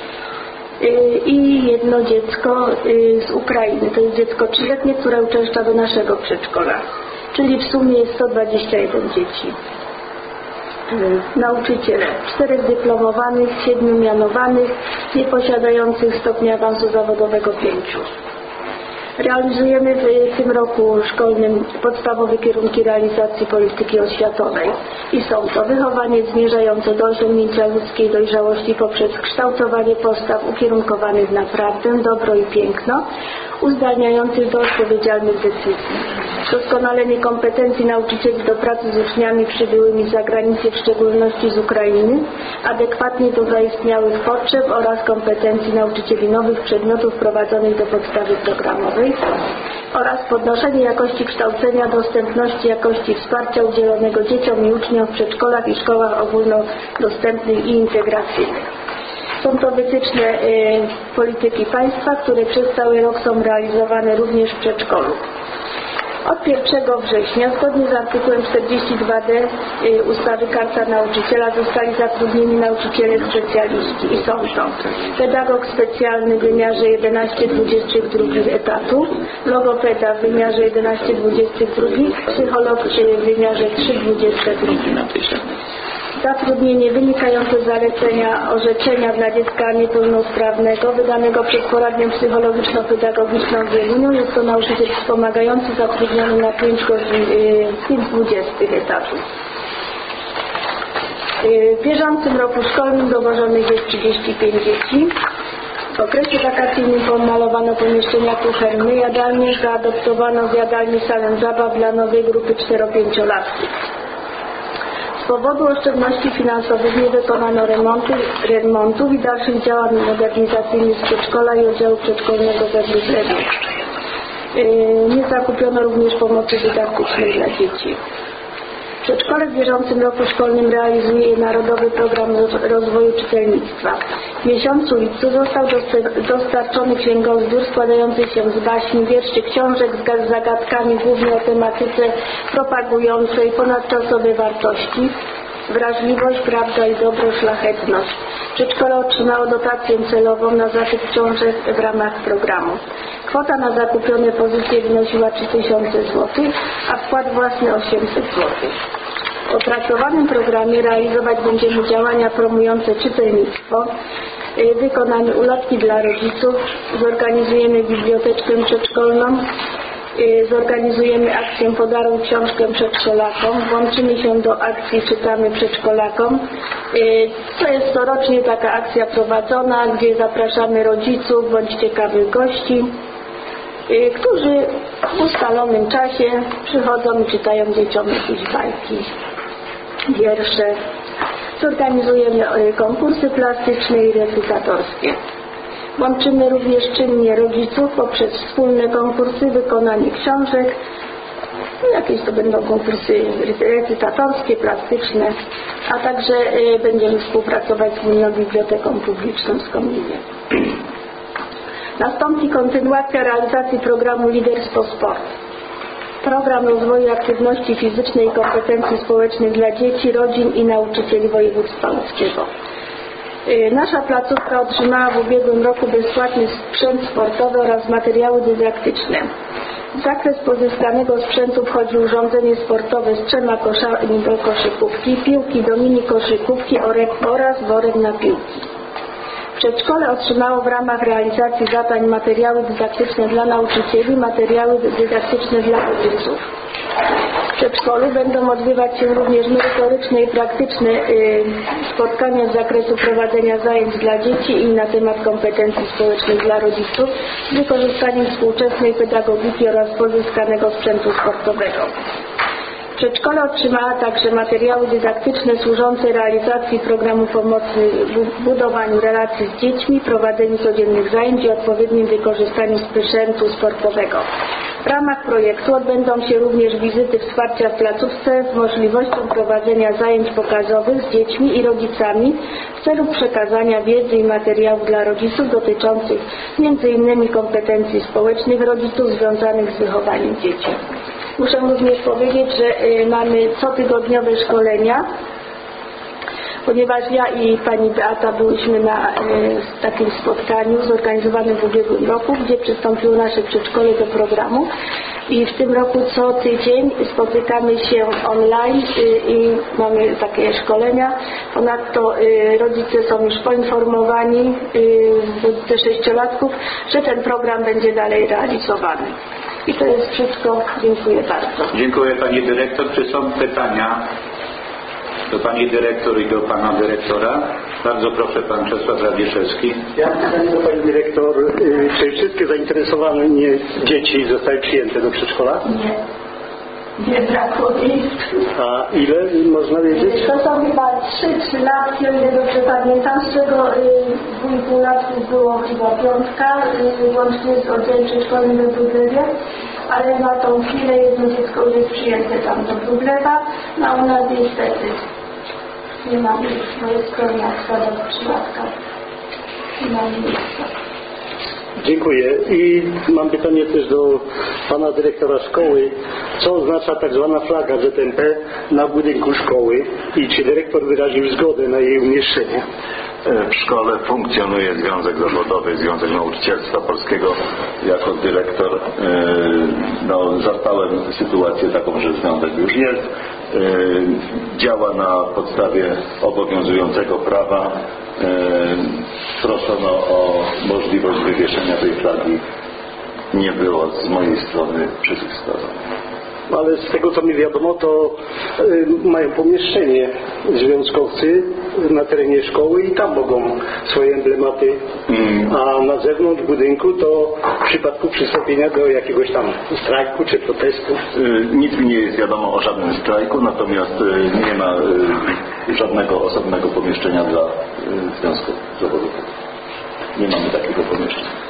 Speaker 9: i jedno dziecko z Ukrainy. To jest dziecko trzyletnie, które uczęszcza do naszego przedszkola. Czyli w sumie jest sto dwadzieścia jeden dzieci. Nauczyciele, czterech dyplomowanych, siedmiu mianowanych, nieposiadających stopnia awansu zawodowego pięciu. Realizujemy w tym roku szkolnym podstawowe kierunki realizacji polityki oświatowej i są to wychowanie zmierzające do osiągnięcia ludzkiej dojrzałości poprzez kształtowanie postaw ukierunkowanych na prawdę, dobro i piękno, uzdalniających do odpowiedzialnych decyzji. Doskonalenie kompetencji nauczycieli do pracy z uczniami przybyłymi z zagranicy, w szczególności z Ukrainy, adekwatnie do zaistniałych potrzeb oraz kompetencji nauczycieli nowych przedmiotów wprowadzonych do podstawy programowej oraz podnoszenie jakości kształcenia, dostępności jakości wsparcia udzielonego dzieciom i uczniom w przedszkolach i szkołach ogólnodostępnych i integracyjnych. Są to wytyczne y, polityki państwa, które przez cały rok są realizowane również w przedszkolu. Od pierwszego września, zgodnie z artykułem czterdzieści dwa d y, ustawy Karta Nauczyciela, zostali zatrudnieni nauczyciele specjaliści i są to pedagog specjalny w wymiarze jedenaście dwadzieścia dwa etatu, logopeda w wymiarze jedenaście dwadzieścia dwa, psycholog w wymiarze trzy dwadzieścia dwa. Zatrudnienie wynikające z zalecenia orzeczenia dla dziecka niepełnosprawnego wydanego przez poradnię psychologiczno-pedagogiczną w Wieluniu. Jest to nauczyciel wspomagający zatrudniony na pięć godzin pięć dwadzieścia etatów. W bieżącym roku szkolnym dowożonych jest trzydzieści pięć dzieci. W okresie wakacyjnym pomalowano pomieszczenia kuchenne, jadalnie, zaadoptowano w jadalni salę zabaw dla nowej grupy cztero-pięciolatków. Z powodu oszczędności finansowych nie wykonano remontu, remontów i dalszych działań modernizacyjnych z przedszkola i oddziału przedszkolnego we Wróblewie. Nie zakupiono również pomocy dydaktycznej dla dzieci. Przedszkole w bieżącym roku szkolnym realizuje Narodowy Program Rozwoju Czytelnictwa. W miesiącu lipcu został dostarczony księgozbiór składający się z baśni, wierszy, książek z zagadkami głównie o tematyce propagującej ponadczasowe wartości, wrażliwość, prawda i dobro, szlachetność. Przedszkole otrzymało dotację celową na zakup książek w ramach programu. Kwota na zakupione pozycje wynosiła trzy tysiące złotych, a wkład własny osiemset złotych. W opracowanym programie realizować będziemy działania promujące czytelnictwo, wykonanie ulotki dla rodziców, zorganizujemy biblioteczkę przedszkolną, zorganizujemy akcję Podaruj książkę przedszkolakom, włączymy się do akcji Czytamy przedszkolakom. To jest corocznie taka akcja prowadzona, gdzie zapraszamy rodziców bądź ciekawych gości, którzy w ustalonym czasie przychodzą i czytają dzieciom jakieś bajki, wiersze. Zorganizujemy konkursy plastyczne i recytatorskie. Łączymy również czynnie rodziców poprzez wspólne konkursy, wykonanie książek, jakieś to będą konkursy recytatorskie, plastyczne, a także będziemy współpracować z Gminną Biblioteką Publiczną w Komlinie. Nastąpi kontynuacja realizacji programu Liderstwo Sport. Program rozwoju aktywności fizycznej i kompetencji społecznych dla dzieci, rodzin i nauczycieli województwa łódzkiego. Nasza placówka otrzymała w ubiegłym roku bezpłatny sprzęt sportowy oraz materiały dydaktyczne. W zakres pozyskanego sprzętu wchodzi urządzenie sportowe z trzema koszami do koszykówki, piłki do mini koszykówki oraz worek na piłki. Przedszkole otrzymało w ramach realizacji zadań materiały dydaktyczne dla nauczycieli, materiały dydaktyczne dla rodziców. W przedszkolu będą odbywać się również merytoryczne i praktyczne y, spotkania z zakresu prowadzenia zajęć dla dzieci i na temat kompetencji społecznych dla rodziców z wykorzystaniem współczesnej pedagogiki oraz pozyskanego sprzętu sportowego. Przedszkole otrzymała także materiały dydaktyczne służące realizacji programu pomocy w budowaniu relacji z dziećmi, prowadzeniu codziennych zajęć i odpowiednim wykorzystaniu sprzętu sportowego. W ramach projektu odbędą się również wizyty wsparcia w placówce z możliwością prowadzenia zajęć pokazowych z dziećmi i rodzicami w celu przekazania wiedzy i materiałów dla rodziców dotyczących między innymi kompetencji społecznych rodziców związanych z wychowaniem dzieci. Muszę również powiedzieć, że y, mamy cotygodniowe szkolenia, ponieważ ja i pani Beata byliśmy na y, takim spotkaniu zorganizowanym w ubiegłym roku, gdzie przystąpiło nasze przedszkole do programu i w tym roku co tydzień spotykamy się online y, i mamy takie szkolenia. Ponadto y, rodzice są już poinformowani, y, rodzice sześciolatków, że ten program będzie dalej realizowany. I to jest wszystko. Dziękuję bardzo.
Speaker 1: Dziękuję pani dyrektor. Czy są pytania do pani dyrektor i do pana dyrektora? Bardzo proszę, pan Czesław Rabieszewski.
Speaker 11: Ja mam pytanie do pani dyrektor. Czy wszystkie zainteresowane dzieci zostały przyjęte do przedszkola?
Speaker 9: Nie. Nie brakło miejsc.
Speaker 11: A ile można wiedzieć?
Speaker 9: To są chyba trzy trzy latki, o ile dobrze pamiętam, z czego dwa i pół latków było chyba piątka, y, łącznie z oddziałem przedszkolnym we Wróblewie, ale na tą chwilę jedno dziecko już jest przyjęte tam do Wróblewa, no a u nas niestety nie ma miejsc, bo jest skromniaczka do trzylatka. Nie ma miejsca.
Speaker 11: Dziękuję. I mam pytanie też do pana dyrektora szkoły. Co oznacza tak zwana flaga Z M P na budynku szkoły i czy dyrektor wyraził zgodę na jej umieszczenie?
Speaker 10: W szkole funkcjonuje Związek Zawodowy, Związek Nauczycielstwa Polskiego. Jako dyrektor no, zastałem sytuację taką, że związek już jest. Działa na podstawie obowiązującego prawa. Proszono o możliwość wywieszenia tej flagi. Nie było z mojej strony przeciwwskazań.
Speaker 11: Ale z tego co mi wiadomo, to y, mają pomieszczenie związkowcy na terenie szkoły i tam mogą swoje emblematy, mm. a na zewnątrz budynku to w przypadku przystąpienia do jakiegoś tam strajku czy protestu.
Speaker 10: Y, nic mi nie jest wiadomo o żadnym strajku, natomiast y, nie ma y, żadnego osobnego pomieszczenia dla y, związków zawodowych. Nie mamy takiego pomieszczenia.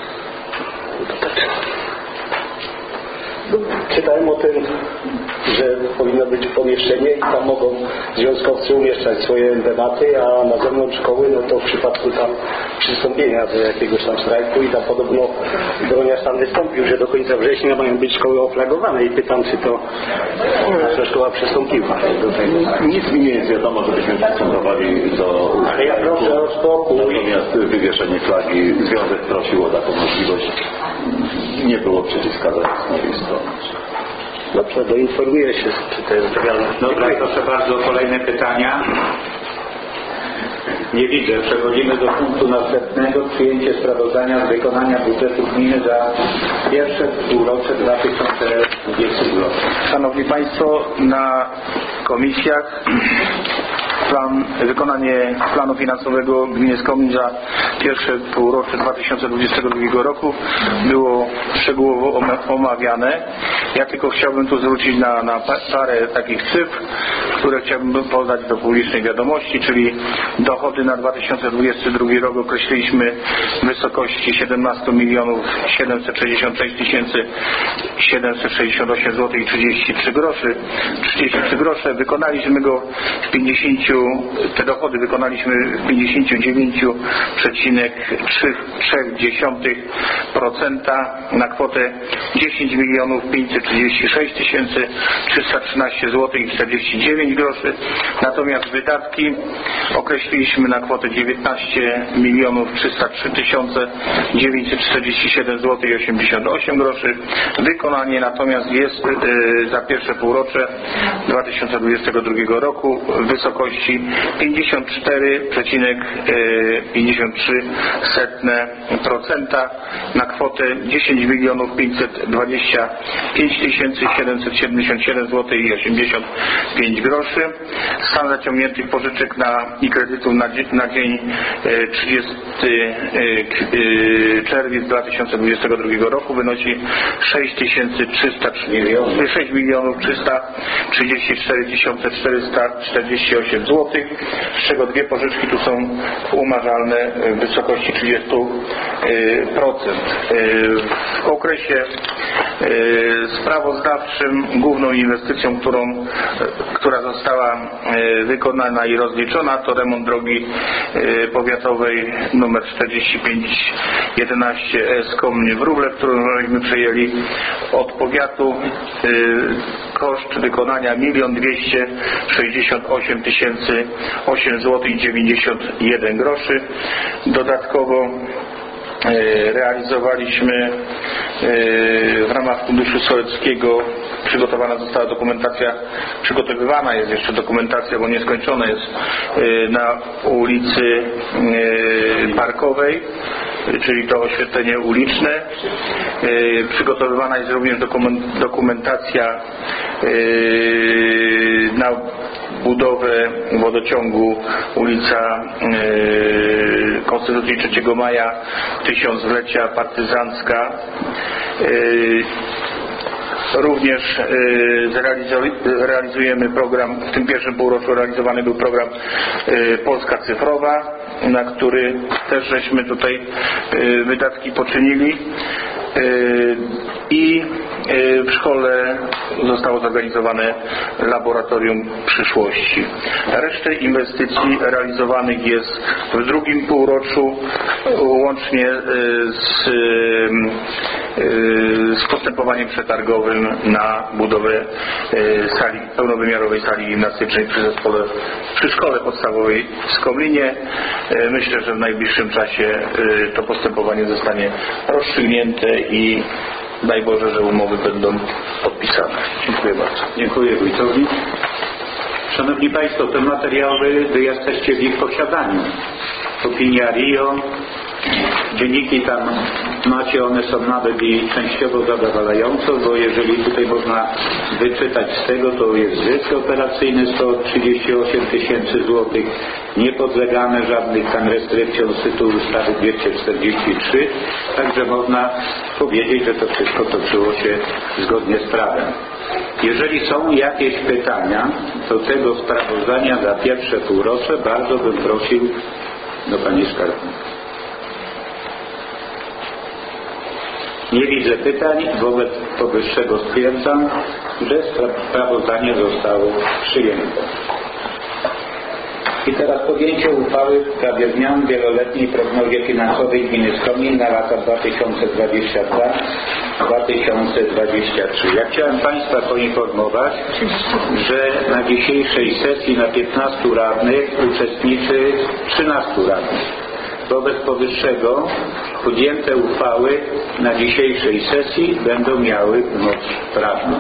Speaker 11: Czytałem o tym, że powinno być pomieszczenie i tam mogą związkowcy umieszczać swoje emblematy, a na zewnątrz szkoły, no to w przypadku tam przystąpienia do jakiegoś tam strajku i tam podobno broniarz tam wystąpił, że do końca września mają być szkoły oflagowane i pytam, czy to nasza szkoła przystąpiła do tego.
Speaker 10: Nic mi nie jest wiadomo, żebyśmy przystępowali do
Speaker 11: Ale ja proszę o spokój.
Speaker 10: Natomiast wywieszenie flagi związek prosił o taką możliwość. Nie było przeciwwskazań z mojej strony.
Speaker 11: Dobrze, doinformuję się, czy to jest legalne.
Speaker 1: Dobra, proszę bardzo, kolejne pytania. Nie widzę. Przechodzimy do punktu następnego. Przyjęcie sprawozdania z wykonania budżetu gminy za pierwsze półrocze dwa tysiące dwudziestego roku.
Speaker 2: Szanowni Państwo, na komisjach plan, wykonanie planu finansowego gminy Skomlin za pierwsze półrocze dwa tysiące dwudziestego drugiego roku było szczegółowo omawiane. Ja tylko chciałbym tu zwrócić na, na parę takich cyfr, które chciałbym podać do publicznej wiadomości, czyli dochody na dwa tysiące dwudziesty drugi rok określiliśmy w wysokości siedemnaście milionów siedemset sześćdziesiąt sześć tysięcy siedemset sześćdziesiąt osiem złotych i trzydzieści trzy groszy. trzydzieści trzy grosze. Wykonaliśmy go w pięćdziesięciu, te dochody wykonaliśmy w pięćdziesiąt dziewięć przecinek trzy procent na kwotę dziesięć milionów pięćset trzydzieści sześć tysięcy trzysta trzynaście złotych i czterdzieści dziewięć groszy. Natomiast wydatki określiliśmy na kwotę dziewiętnaście milionów trzysta trzy tysiące dziewięćset czterdzieści siedem złotych i osiemdziesiąt osiem groszy. Wykonanie natomiast jest yy, za pierwsze półrocze dwa tysiące dwudziestego drugiego roku w wysokości pięćdziesiąt cztery przecinek pięćdziesiąt trzy procent na kwotę dziesięć milionów pięćset dwadzieścia pięć tysięcy siedemset siedemdziesiąt siedem złotych i osiemdziesiąt pięć groszy. Stan zaciągniętych pożyczek na, i kredytów na, na dzień trzydziesty czerwiec dwa tysiące dwudziestego drugiego roku wynosi sześć milionów trzysta trzydzieści cztery tysiące czterysta czterdzieści osiem złotych, z czego dwie pożyczki tu są umarzalne w wysokości trzydzieści procent. W okresie sprawozdawczym główną inwestycją, którą, która została wykonana i rozliczona, to remont drogi powiatowej numer czterdzieści pięć jedenaście S Komnie-Wróble, którą żeśmy przejęli od powiatu. Koszt wykonania milion dwieście sześćdziesiąt osiem tysięcy osiem złotych i dziewięćdziesiąt jeden groszy. Dodatkowo realizowaliśmy w ramach Funduszu Sołeckiego, przygotowana została dokumentacja, przygotowywana jest jeszcze dokumentacja, bo nieskończona jest, na ulicy Parkowej, czyli to oświetlenie uliczne. Przygotowywana jest również dokumentacja na budowę wodociągu ulica Konstytucji trzeciego maja, tysiąclecia partyzancka. Również realizujemy program, w tym pierwszym półroczu realizowany był program Polska Cyfrowa, na który też żeśmy tutaj wydatki poczynili. I w szkole zostało zorganizowane laboratorium przyszłości. Resztę inwestycji realizowanych jest w drugim półroczu łącznie z, z postępowaniem przetargowym na budowę sali, pełnowymiarowej sali gimnastycznej przy zespole, przy szkole podstawowej w Skomlinie. Myślę, że w najbliższym czasie to postępowanie zostanie rozstrzygnięte i daj Boże, że umowy będą podpisane. Dziękuję bardzo.
Speaker 1: Dziękuję wójtowi. Szanowni Państwo, te materiały wy jesteście w ich posiadaniu. Opinia R I O, wyniki tam macie, one są nawet i częściowo zadowalające, bo jeżeli tutaj można wyczytać z tego, to jest zysk operacyjny sto trzydzieści osiem tysięcy złotych, nie podlegane żadnych tam restrykcjom z tytułu ustawy dwieście czterdzieści trzy, także można powiedzieć, że to wszystko toczyło się zgodnie z prawem. Jeżeli są jakieś pytania do tego sprawozdania za pierwsze półrocze, bardzo bym prosił do Pani Skarbnika. Nie widzę pytań, wobec powyższego stwierdzam, że sprawozdanie zostało przyjęte. I teraz podjęcie uchwały w sprawie zmian w wieloletniej prognozie finansowej gminy Skomin na lata dwa tysiące dwudziesty drugi do dwa tysiące dwudziestego trzeciego. Ja chciałem Państwa poinformować, że na dzisiejszej sesji na piętnastu radnych uczestniczy trzynastu radnych. Wobec powyższego podjęte uchwały na dzisiejszej sesji będą miały moc prawną.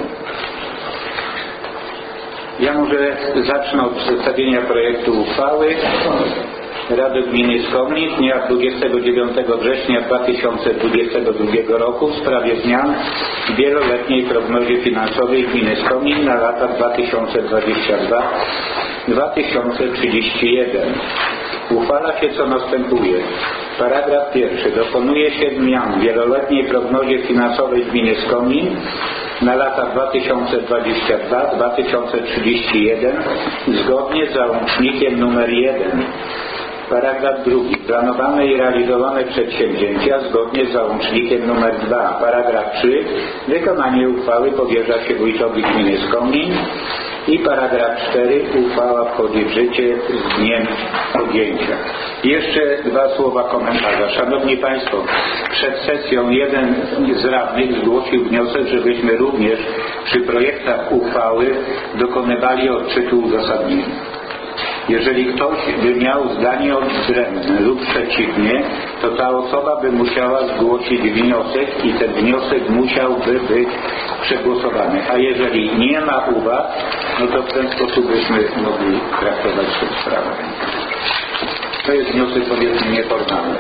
Speaker 1: Ja może zacznę od przedstawienia projektu uchwały Rady Gminy Skomlin dnia dwudziestego dziewiątego września dwa tysiące dwudziestego drugiego roku w sprawie zmian w wieloletniej prognozie finansowej gminy Skomlin na lata dwa tysiące dwudziesty drugi do dwa tysiące trzydziestego pierwszego. Uchwala się co następuje. Paragraf pierwszy. Dokonuje się zmian w wieloletniej prognozie finansowej gminy Skomin na lata dwa tysiące dwudziesty drugi do dwa tysiące trzydziestego pierwszego zgodnie z załącznikiem numer jeden. Paragraf drugi. Planowane i realizowane przedsięwzięcia zgodnie z załącznikiem numer dwa. Paragraf trzy. Wykonanie uchwały powierza się wójtowi gminy Skomlin. I paragraf cztery. Uchwała wchodzi w życie z dniem podjęcia. Jeszcze dwa słowa komentarza. Szanowni Państwo, przed sesją jeden z radnych zgłosił wniosek, żebyśmy również przy projektach uchwały dokonywali odczytu uzasadnienia. Jeżeli ktoś by miał zdanie odrębne lub przeciwnie, to ta osoba by musiała zgłosić wniosek i ten wniosek musiałby być przegłosowany. A jeżeli nie ma uwag, no to w ten sposób byśmy mogli traktować tę sprawę. To jest wniosek, powiedzmy, nieformalny.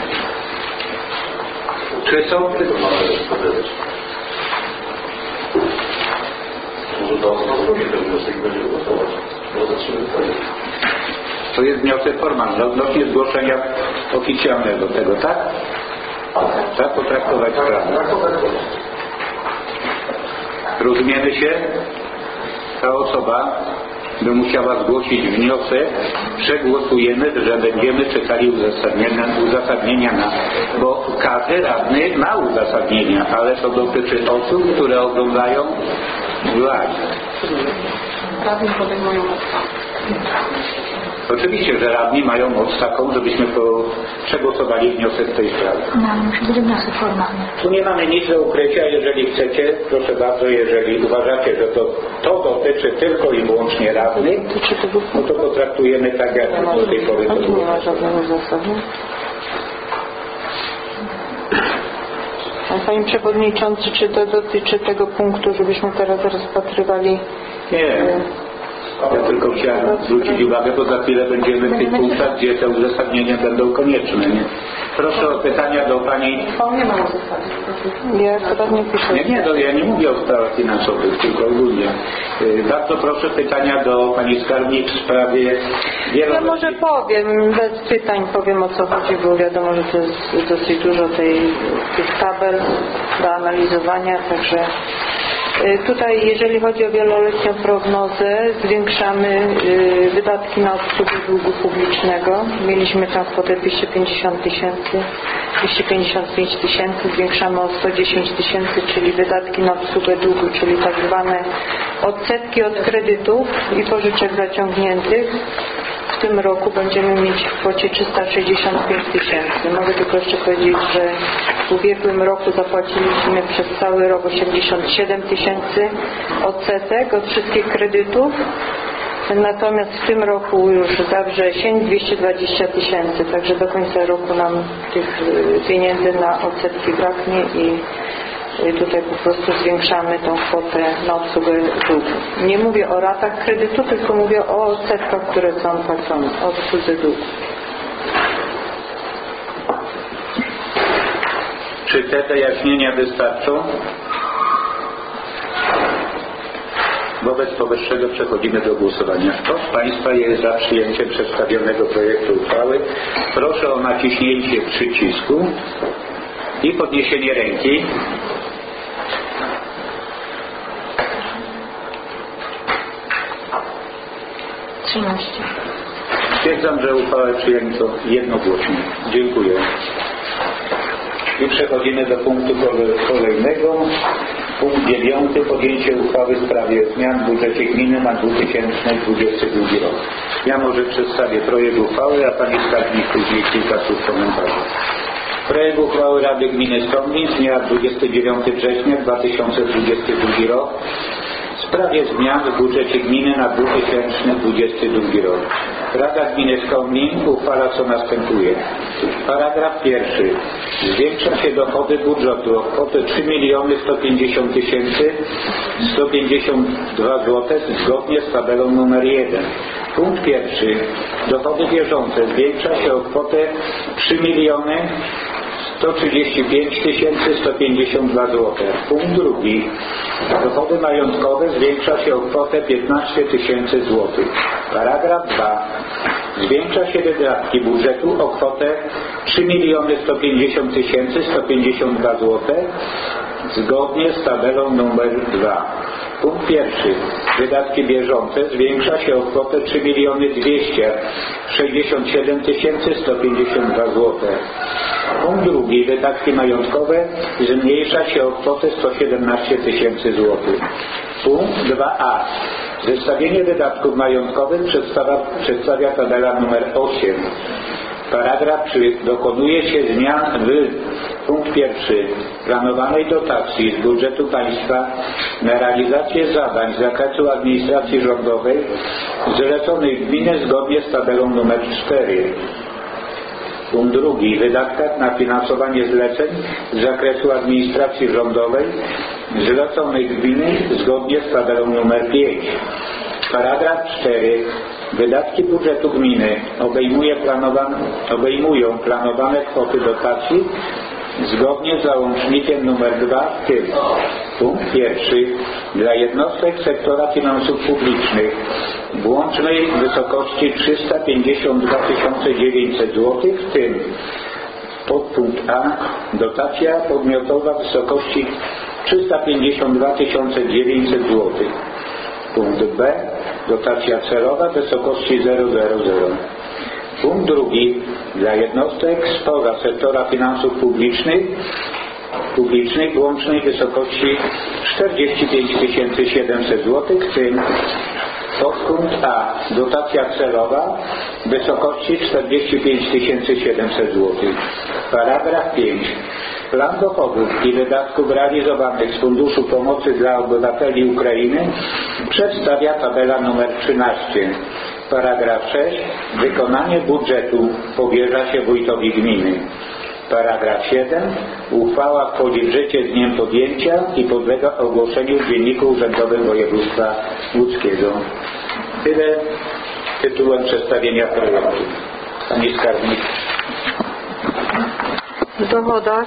Speaker 1: Czy są...
Speaker 5: Może to drugi ten wniosek będzie głosować.
Speaker 1: To jest wniosek formalny odnośnie zgłoszenia oficjalnego tego, tak? Tak potraktować sprawę. Rozumiemy się? Ta osoba by musiała zgłosić wniosek, przegłosujemy, że będziemy czekali uzasadnienia, uzasadnienia na... Bo każdy radny ma uzasadnienia, ale to dotyczy osób, które oglądają live.
Speaker 12: Radni podejmują uchwałę.
Speaker 1: Oczywiście, że radni mają moc taką, żebyśmy to przegłosowali wniosek w tej sprawie.
Speaker 12: No, musi być wniosek formalny.
Speaker 1: Tu nie mamy nic do ukrycia. Jeżeli chcecie, proszę bardzo, jeżeli uważacie, że to, to dotyczy tylko i wyłącznie radnych, no to potraktujemy tak, jak do tej pory to było.
Speaker 12: Nie ma żadnego uzasadnienia. Panie Przewodniczący, czy to dotyczy tego punktu, żebyśmy teraz rozpatrywali?
Speaker 1: Nie. Ja tylko chciałem zwrócić uwagę, bo za chwilę będziemy w tych punktach, gdzie te uzasadnienia będą konieczne. Nie? Proszę o pytania do Pani...
Speaker 12: On nie ma uzasadnienia. Ja teraz nie piszę.
Speaker 1: Nie, nie, to ja nie mówię o sprawach finansowych, tylko ogólnie. Bardzo proszę pytania do Pani Skarbnik w sprawie...
Speaker 12: Ja może powiem, bez pytań powiem, o co chodzi, bo wiadomo, że to jest dosyć dużo tej, tych tabel do analizowania, także... Tutaj, jeżeli chodzi o wieloletnią prognozę, zwiększamy wydatki na obsługę długu publicznego. Mieliśmy tam kwotę dwieście pięćdziesiąt tysięcy, dwieście pięćdziesiąt pięć tysięcy, zwiększamy o sto dziesięć tysięcy, czyli wydatki na obsługę długu, czyli tak zwane odsetki od kredytów i pożyczek zaciągniętych. W tym roku będziemy mieć w kwocie trzysta sześćdziesiąt pięć tysięcy. Mogę tylko jeszcze powiedzieć, że w ubiegłym roku zapłaciliśmy przez cały rok osiemdziesiąt siedem tysięcy odsetek od wszystkich kredytów. Natomiast w tym roku już za wrzesień dwieście dwadzieścia tysięcy, także do końca roku nam tych pieniędzy na odsetki braknie i tutaj po prostu zwiększamy tą kwotę na obsługę długu. Nie mówię o ratach kredytu, tylko mówię o odsetkach, które są płacone, o obsłudze długu.
Speaker 1: Czy te wyjaśnienia wystarczą? Wobec powyższego przechodzimy do głosowania. Kto z Państwa jest za przyjęciem przedstawionego projektu uchwały? Proszę o naciśnięcie przycisku i podniesienie ręki.
Speaker 12: trzynaście.
Speaker 1: Stwierdzam, że uchwałę przyjęto jednogłośnie. Dziękuję. I przechodzimy do punktu kolejnego. Punkt dziewiąty. Podjęcie uchwały w sprawie zmian w budżecie gminy na dwa tysiące dwudziesty drugi rok. Ja może przedstawię projekt uchwały, a Pani Skarbnik później kilka słów komentarzy. Projekt uchwały Rady Gminy Skomlin z dnia dwudziestego dziewiątego września dwa tysiące dwudziesty drugi rok w sprawie zmian w budżecie gminy na dwa tysiące dwudziesty drugi rok. Rada Gminy Skomlin uchwala, co następuje. Paragraf pierwszy. Zwiększa się dochody budżetu o kwotę trzy miliony sto pięćdziesiąt tysięcy sto pięćdziesiąt dwa złote zgodnie z tabelą numer jeden. Punkt pierwszy. Dochody bieżące zwiększa się o kwotę trzy miliony sto trzydzieści pięć tysięcy sto pięćdziesiąt dwa złote. Punkt drugi. Dochody majątkowe zwiększa się o kwotę piętnaście tysięcy złotych. Paragraf dwa. Zwiększa się wydatki budżetu o kwotę trzy miliony sto pięćdziesiąt tysięcy sto pięćdziesiąt dwa złote zgodnie z tabelą numer dwa. Punkt pierwszy. Wydatki bieżące zwiększa się o kwotę trzy miliony dwieście sześćdziesiąt siedem tysięcy sto pięćdziesiąt dwa złote. Punkt drugi. Wydatki majątkowe zmniejsza się o kwotę sto siedemnaście tysięcy złotych. Punkt dwa a. Zestawienie wydatków majątkowych przedstawia, przedstawia tabela numer osiem. Paragraf trzy. Dokonuje się zmian w punkt pierwszy planowanej dotacji z budżetu państwa na realizację zadań z zakresu administracji rządowej zleconych gminy zgodnie z tabelą numer cztery. Punkt drugi. Wydatkach na finansowanie zleceń z zakresu administracji rządowej zleconych gminy zgodnie z tabelą numer pięć. Paragraf cztery. Wydatki budżetu gminy obejmuje planowane, obejmują planowane kwoty dotacji zgodnie z załącznikiem numer dwa, w tym punkt pierwszy dla jednostek sektora finansów publicznych w łącznej wysokości trzysta pięćdziesiąt dwa tysiące dziewięćset złotych, w tym podpunkt A dotacja podmiotowa w wysokości trzysta pięćdziesiąt dwa tysiące dziewięćset złotych. Punkt B dotacja celowa w wysokości zero zero zero. Punkt drugi dla jednostek spoza sektora finansów publicznych publicznych w łącznej wysokości czterdzieści pięć tysięcy siedemset złotych, w tym podpunkt A dotacja celowa w wysokości czterdzieści pięć tysięcy siedemset złotych. Paragraf pięć. Plan dochodów i wydatków realizowanych z Funduszu Pomocy dla Obywateli Ukrainy przedstawia tabela numer trzynaście. Paragraf sześć. Wykonanie budżetu powierza się wójtowi gminy. Paragraf siedem. Uchwała wchodzi w życie z dniem podjęcia i podlega ogłoszeniu w Dzienniku Urzędowym Województwa Łódzkiego. Tyle tytułem przedstawienia projektu. Pani skarbnik.
Speaker 12: W dochodach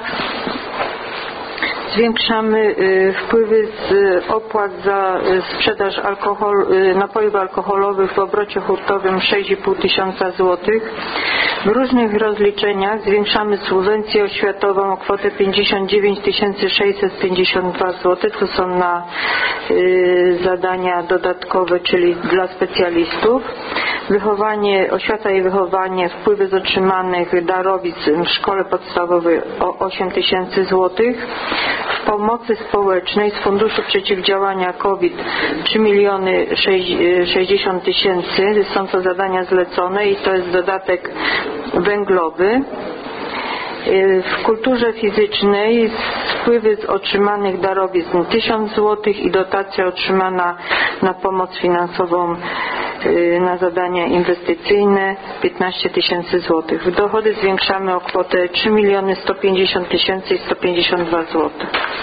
Speaker 12: zwiększamy wpływy z opłat za sprzedaż alkohol, napojów alkoholowych w obrocie hurtowym sześć i pół tysiąca złotych. W różnych rozliczeniach zwiększamy subwencję oświatową o kwotę pięćdziesiąt dziewięć tysięcy sześćset pięćdziesiąt dwa złote. To są na y, zadania dodatkowe, czyli dla specjalistów. Wychowanie, oświata i wychowanie, wpływy z otrzymanych darowizn w szkole podstawowej o osiem tysięcy złotych. W pomocy społecznej z Funduszu Przeciwdziałania COVID trzy miliony sześćdziesiąt tysięcy. Są to zadania zlecone i to jest dodatek węglowy. W kulturze fizycznej wpływy z otrzymanych darowizn tysiąc złotych i dotacja otrzymana na pomoc finansową na zadania inwestycyjne piętnaście tysięcy złotych. W dochody zwiększamy o kwotę trzy miliony sto pięćdziesiąt tysięcy i sto pięćdziesiąt dwa złote.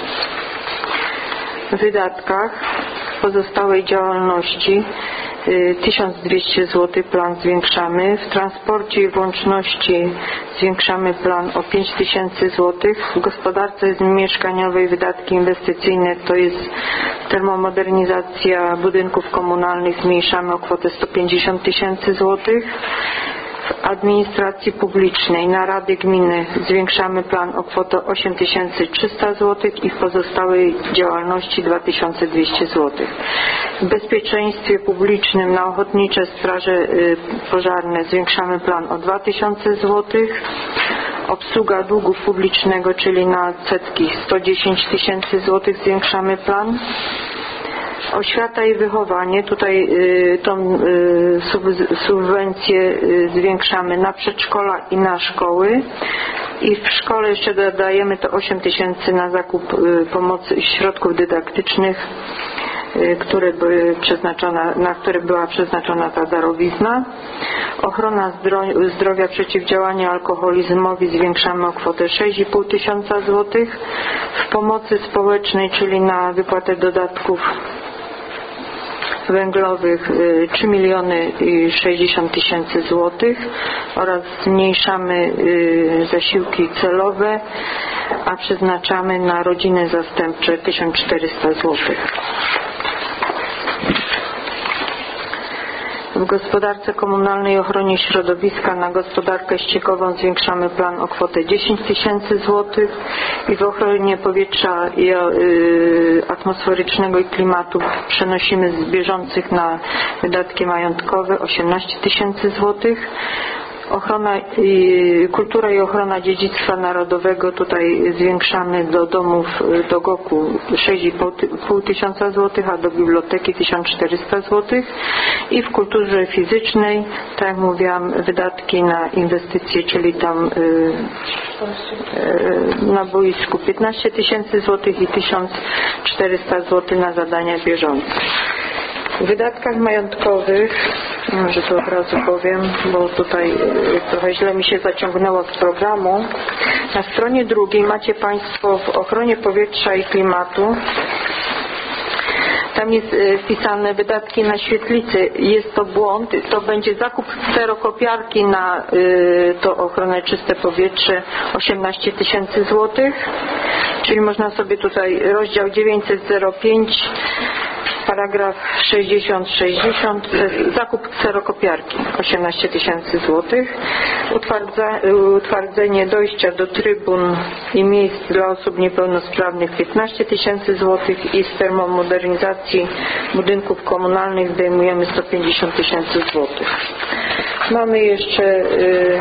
Speaker 12: W wydatkach pozostałej działalności tysiąc dwieście złotych plan zwiększamy. W transporcie i włączności zwiększamy plan o pięć tysięcy złotych. W gospodarce mieszkaniowej wydatki inwestycyjne to jest termomodernizacja budynków komunalnych, zmniejszamy o kwotę sto pięćdziesiąt tysięcy złotych. W administracji publicznej na Rady Gminy zwiększamy plan o kwotę osiem tysięcy trzysta złotych i w pozostałej działalności dwa tysiące dwieście złotych. W bezpieczeństwie publicznym na ochotnicze straże pożarne zwiększamy plan o dwa tysiące złotych. Obsługa długu publicznego, czyli na odsetki sto dziesięć tysięcy złotych zwiększamy plan. Oświata i wychowanie, tutaj y, tą y, sub, subwencję y, zwiększamy na przedszkola i na szkoły i w szkole jeszcze dodajemy to osiem tysięcy na zakup y, pomocy środków dydaktycznych, y, które były przeznaczone, na które była przeznaczona ta darowizna. Ochrona zdro- zdrowia, przeciwdziałanie alkoholizmowi zwiększamy o kwotę sześć i pół tysiąca złotych. W pomocy społecznej, czyli na wypłatę dodatków węglowych trzy miliony sześćdziesiąt tysięcy złotych oraz zmniejszamy zasiłki celowe, a przeznaczamy na rodziny zastępcze tysiąc czterysta złotych. W gospodarce komunalnej i ochronie środowiska na gospodarkę ściekową zwiększamy plan o kwotę dziesięć tysięcy złotych i w ochronie powietrza i, y, atmosferycznego i klimatu przenosimy z bieżących na wydatki majątkowe osiemnaście tysięcy złotych. Ochrona i kultura i ochrona dziedzictwa narodowego tutaj zwiększamy do domów, do goku sześć i pół tysiąca złotych, a do biblioteki tysiąc czterysta złotych i w kulturze fizycznej, tak jak mówiłam, wydatki na inwestycje, czyli tam y, y, na boisku piętnaście tysięcy złotych i tysiąc czterysta złotych na zadania bieżące. W wydatkach majątkowych, może to od razu powiem, bo tutaj trochę źle mi się zaciągnęło z programu. Na stronie drugiej macie Państwo w ochronie powietrza i klimatu. Tam jest wpisane wydatki na świetlicy. Jest to błąd. To będzie zakup kserokopiarki na y, to ochronę czyste powietrze osiemnaście tysięcy złotych. Czyli można sobie tutaj rozdział dziewięćset zero pięć paragraf sześćdziesiąt sześćdziesiąt zakup kserokopiarki osiemnaście tysięcy złotych, utwardzenie dojścia do trybun i miejsc dla osób niepełnosprawnych piętnaście tysięcy złotych i z termomodernizacji budynków komunalnych zdejmujemy sto pięćdziesiąt tysięcy złotych. Mamy jeszcze y,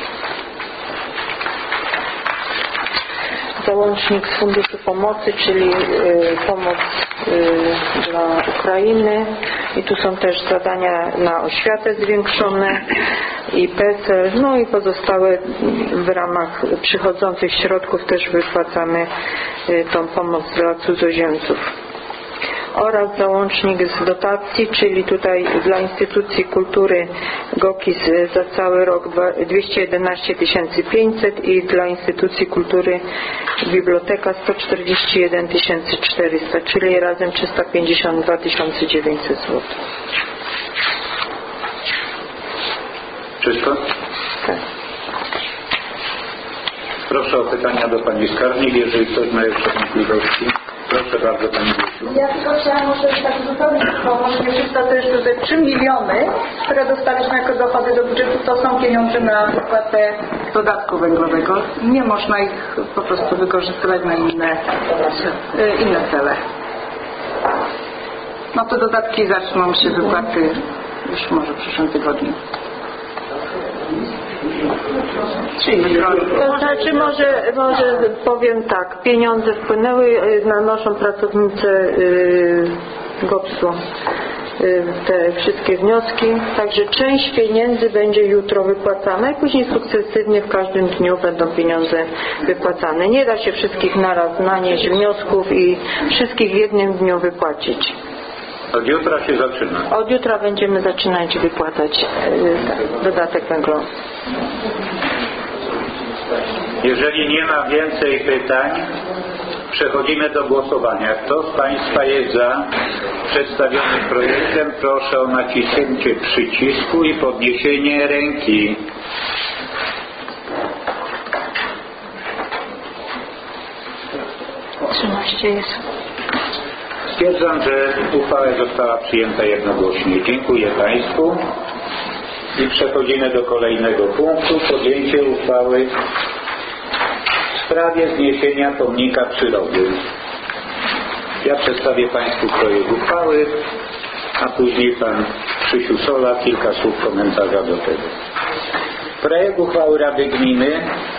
Speaker 12: załącznik z Funduszu Pomocy, czyli y, pomoc y, dla Ukrainy i tu są też zadania na oświatę zwiększone i P E S E L, no i pozostałe w ramach przychodzących środków też wypłacamy y, tą pomoc dla cudzoziemców. Oraz załącznik z dotacji, czyli tutaj dla instytucji kultury GOKiS za cały rok dwieście jedenaście tysięcy pięćset i dla instytucji kultury biblioteka sto czterdzieści jeden tysięcy czterysta, czyli razem trzysta pięćdziesiąt dwa tysiące dziewięćset złotych.
Speaker 1: Wszystko?
Speaker 12: Tak.
Speaker 1: Proszę o pytania do Pani Skarbnik, jeżeli ktoś ma jeszcze wątpliwości. Proszę bardzo, Pani Wiesiu.
Speaker 4: Ja tylko chciałam może tak zupełnie może nie wszystko, to jeszcze te trzy miliony, które dostaliśmy jako dochody do budżetu, to są pieniądze na wypłatę dodatku węglowego. Nie można ich po prostu wykorzystywać na inne, inne cele. No to dodatki zaczną się wypłaty już może w przyszłym tygodniu.
Speaker 12: To znaczy może, może powiem tak, pieniądze wpłynęły, nanoszą pracownice GOPS-u te wszystkie wnioski, także część pieniędzy będzie jutro wypłacana i później sukcesywnie w każdym dniu będą pieniądze wypłacane. Nie da się wszystkich naraz nanieść wniosków i wszystkich w jednym dniu wypłacić.
Speaker 1: Od jutra się zaczyna.
Speaker 12: Od jutra będziemy zaczynać wypłacać dodatek węglowy.
Speaker 1: Jeżeli nie ma więcej pytań, przechodzimy do głosowania. Kto z Państwa jest za przedstawionym projektem, proszę o naciśnięcie przycisku i podniesienie ręki.
Speaker 12: trzynaście jest.
Speaker 1: Stwierdzam, że uchwała została przyjęta jednogłośnie. Dziękuję Państwu i przechodzimy do kolejnego punktu. Podjęcie uchwały w sprawie zniesienia pomnika przyrody. Ja przedstawię Państwu projekt uchwały, a później Pan Krzysiu Sola kilka słów komentarza do tego. Projekt uchwały Rady Gminy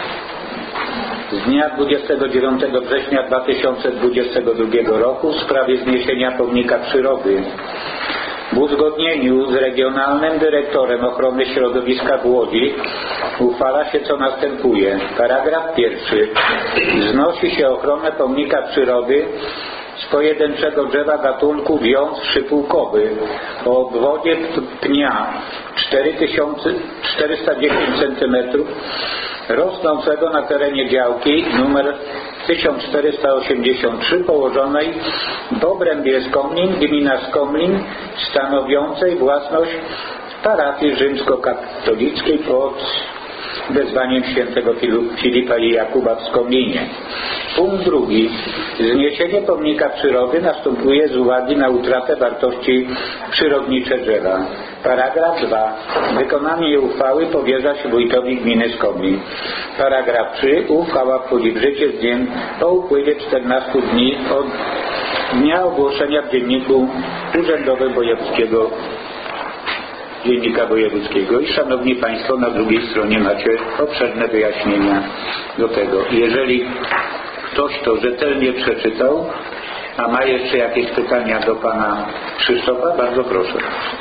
Speaker 1: z dnia dwudziestego dziewiątego września dwa tysiące dwudziestego drugiego roku w sprawie zniesienia pomnika przyrody. W uzgodnieniu z Regionalnym Dyrektorem Ochrony Środowiska w Łodzi uchwala się co następuje. Paragraf pierwszy. Znosi się ochronę pomnika przyrody z pojedynczego drzewa gatunku wiąz szypułkowy o obwodzie pnia cztery tysiące czterysta dziesięć centymetrów rosnącego na terenie działki numer tysiąc czterysta osiemdziesiąt trzy położonej w obrębie Skomlin, gmina Skomlin, stanowiącej własność parafii rzymskokatolickiej pod wezwaniem świętego Filipa i Jakuba w Skomlinie. Punkt drugi. Zniesienie pomnika przyrody następuje z uwagi na utratę wartości przyrodnicze drzewa. Paragraf dwa. Wykonanie uchwały powierza się wójtowi gminy Skomlin. Paragraf trzy. Uchwała wchodzi w życie z dniem po upływie czternastu dni od dnia ogłoszenia w Dzienniku Urzędowym Wojewódzkiego Dziennika Wojewódzkiego. I szanowni Państwo, na drugiej stronie macie obszerne wyjaśnienia do tego. Jeżeli ktoś to rzetelnie przeczytał, a ma jeszcze jakieś pytania do Pana Krzysztofa, bardzo proszę.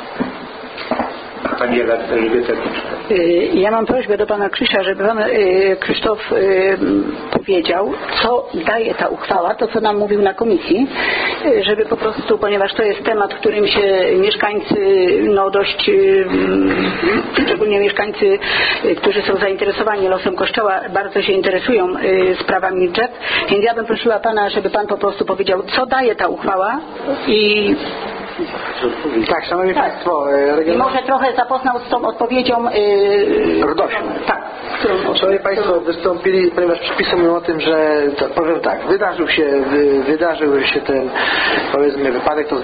Speaker 1: Pani Elżbieta Kiczka.
Speaker 4: Ja mam prośbę do Pana Krzysia, żeby Pan Krzysztof powiedział, co daje ta uchwała, to co nam mówił na komisji, żeby po prostu, ponieważ to jest temat, którym się mieszkańcy, no dość, szczególnie mieszkańcy, którzy są zainteresowani losem Kościoła, bardzo się interesują sprawami drzew, więc ja bym prosiła Pana, żeby Pan po prostu powiedział, co daje ta uchwała i
Speaker 13: tak, Szanowni
Speaker 4: tak.
Speaker 13: Państwo,
Speaker 4: I może trochę zapoznał z tą odpowiedzią yy,
Speaker 13: RDOŚ-u.
Speaker 4: Tak. Którą,
Speaker 13: Szanowni Państwo, wystąpili, ponieważ przepisy mówią o tym, że to, powiem tak, wydarzył się, wy, wydarzył się ten, powiedzmy, wypadek, to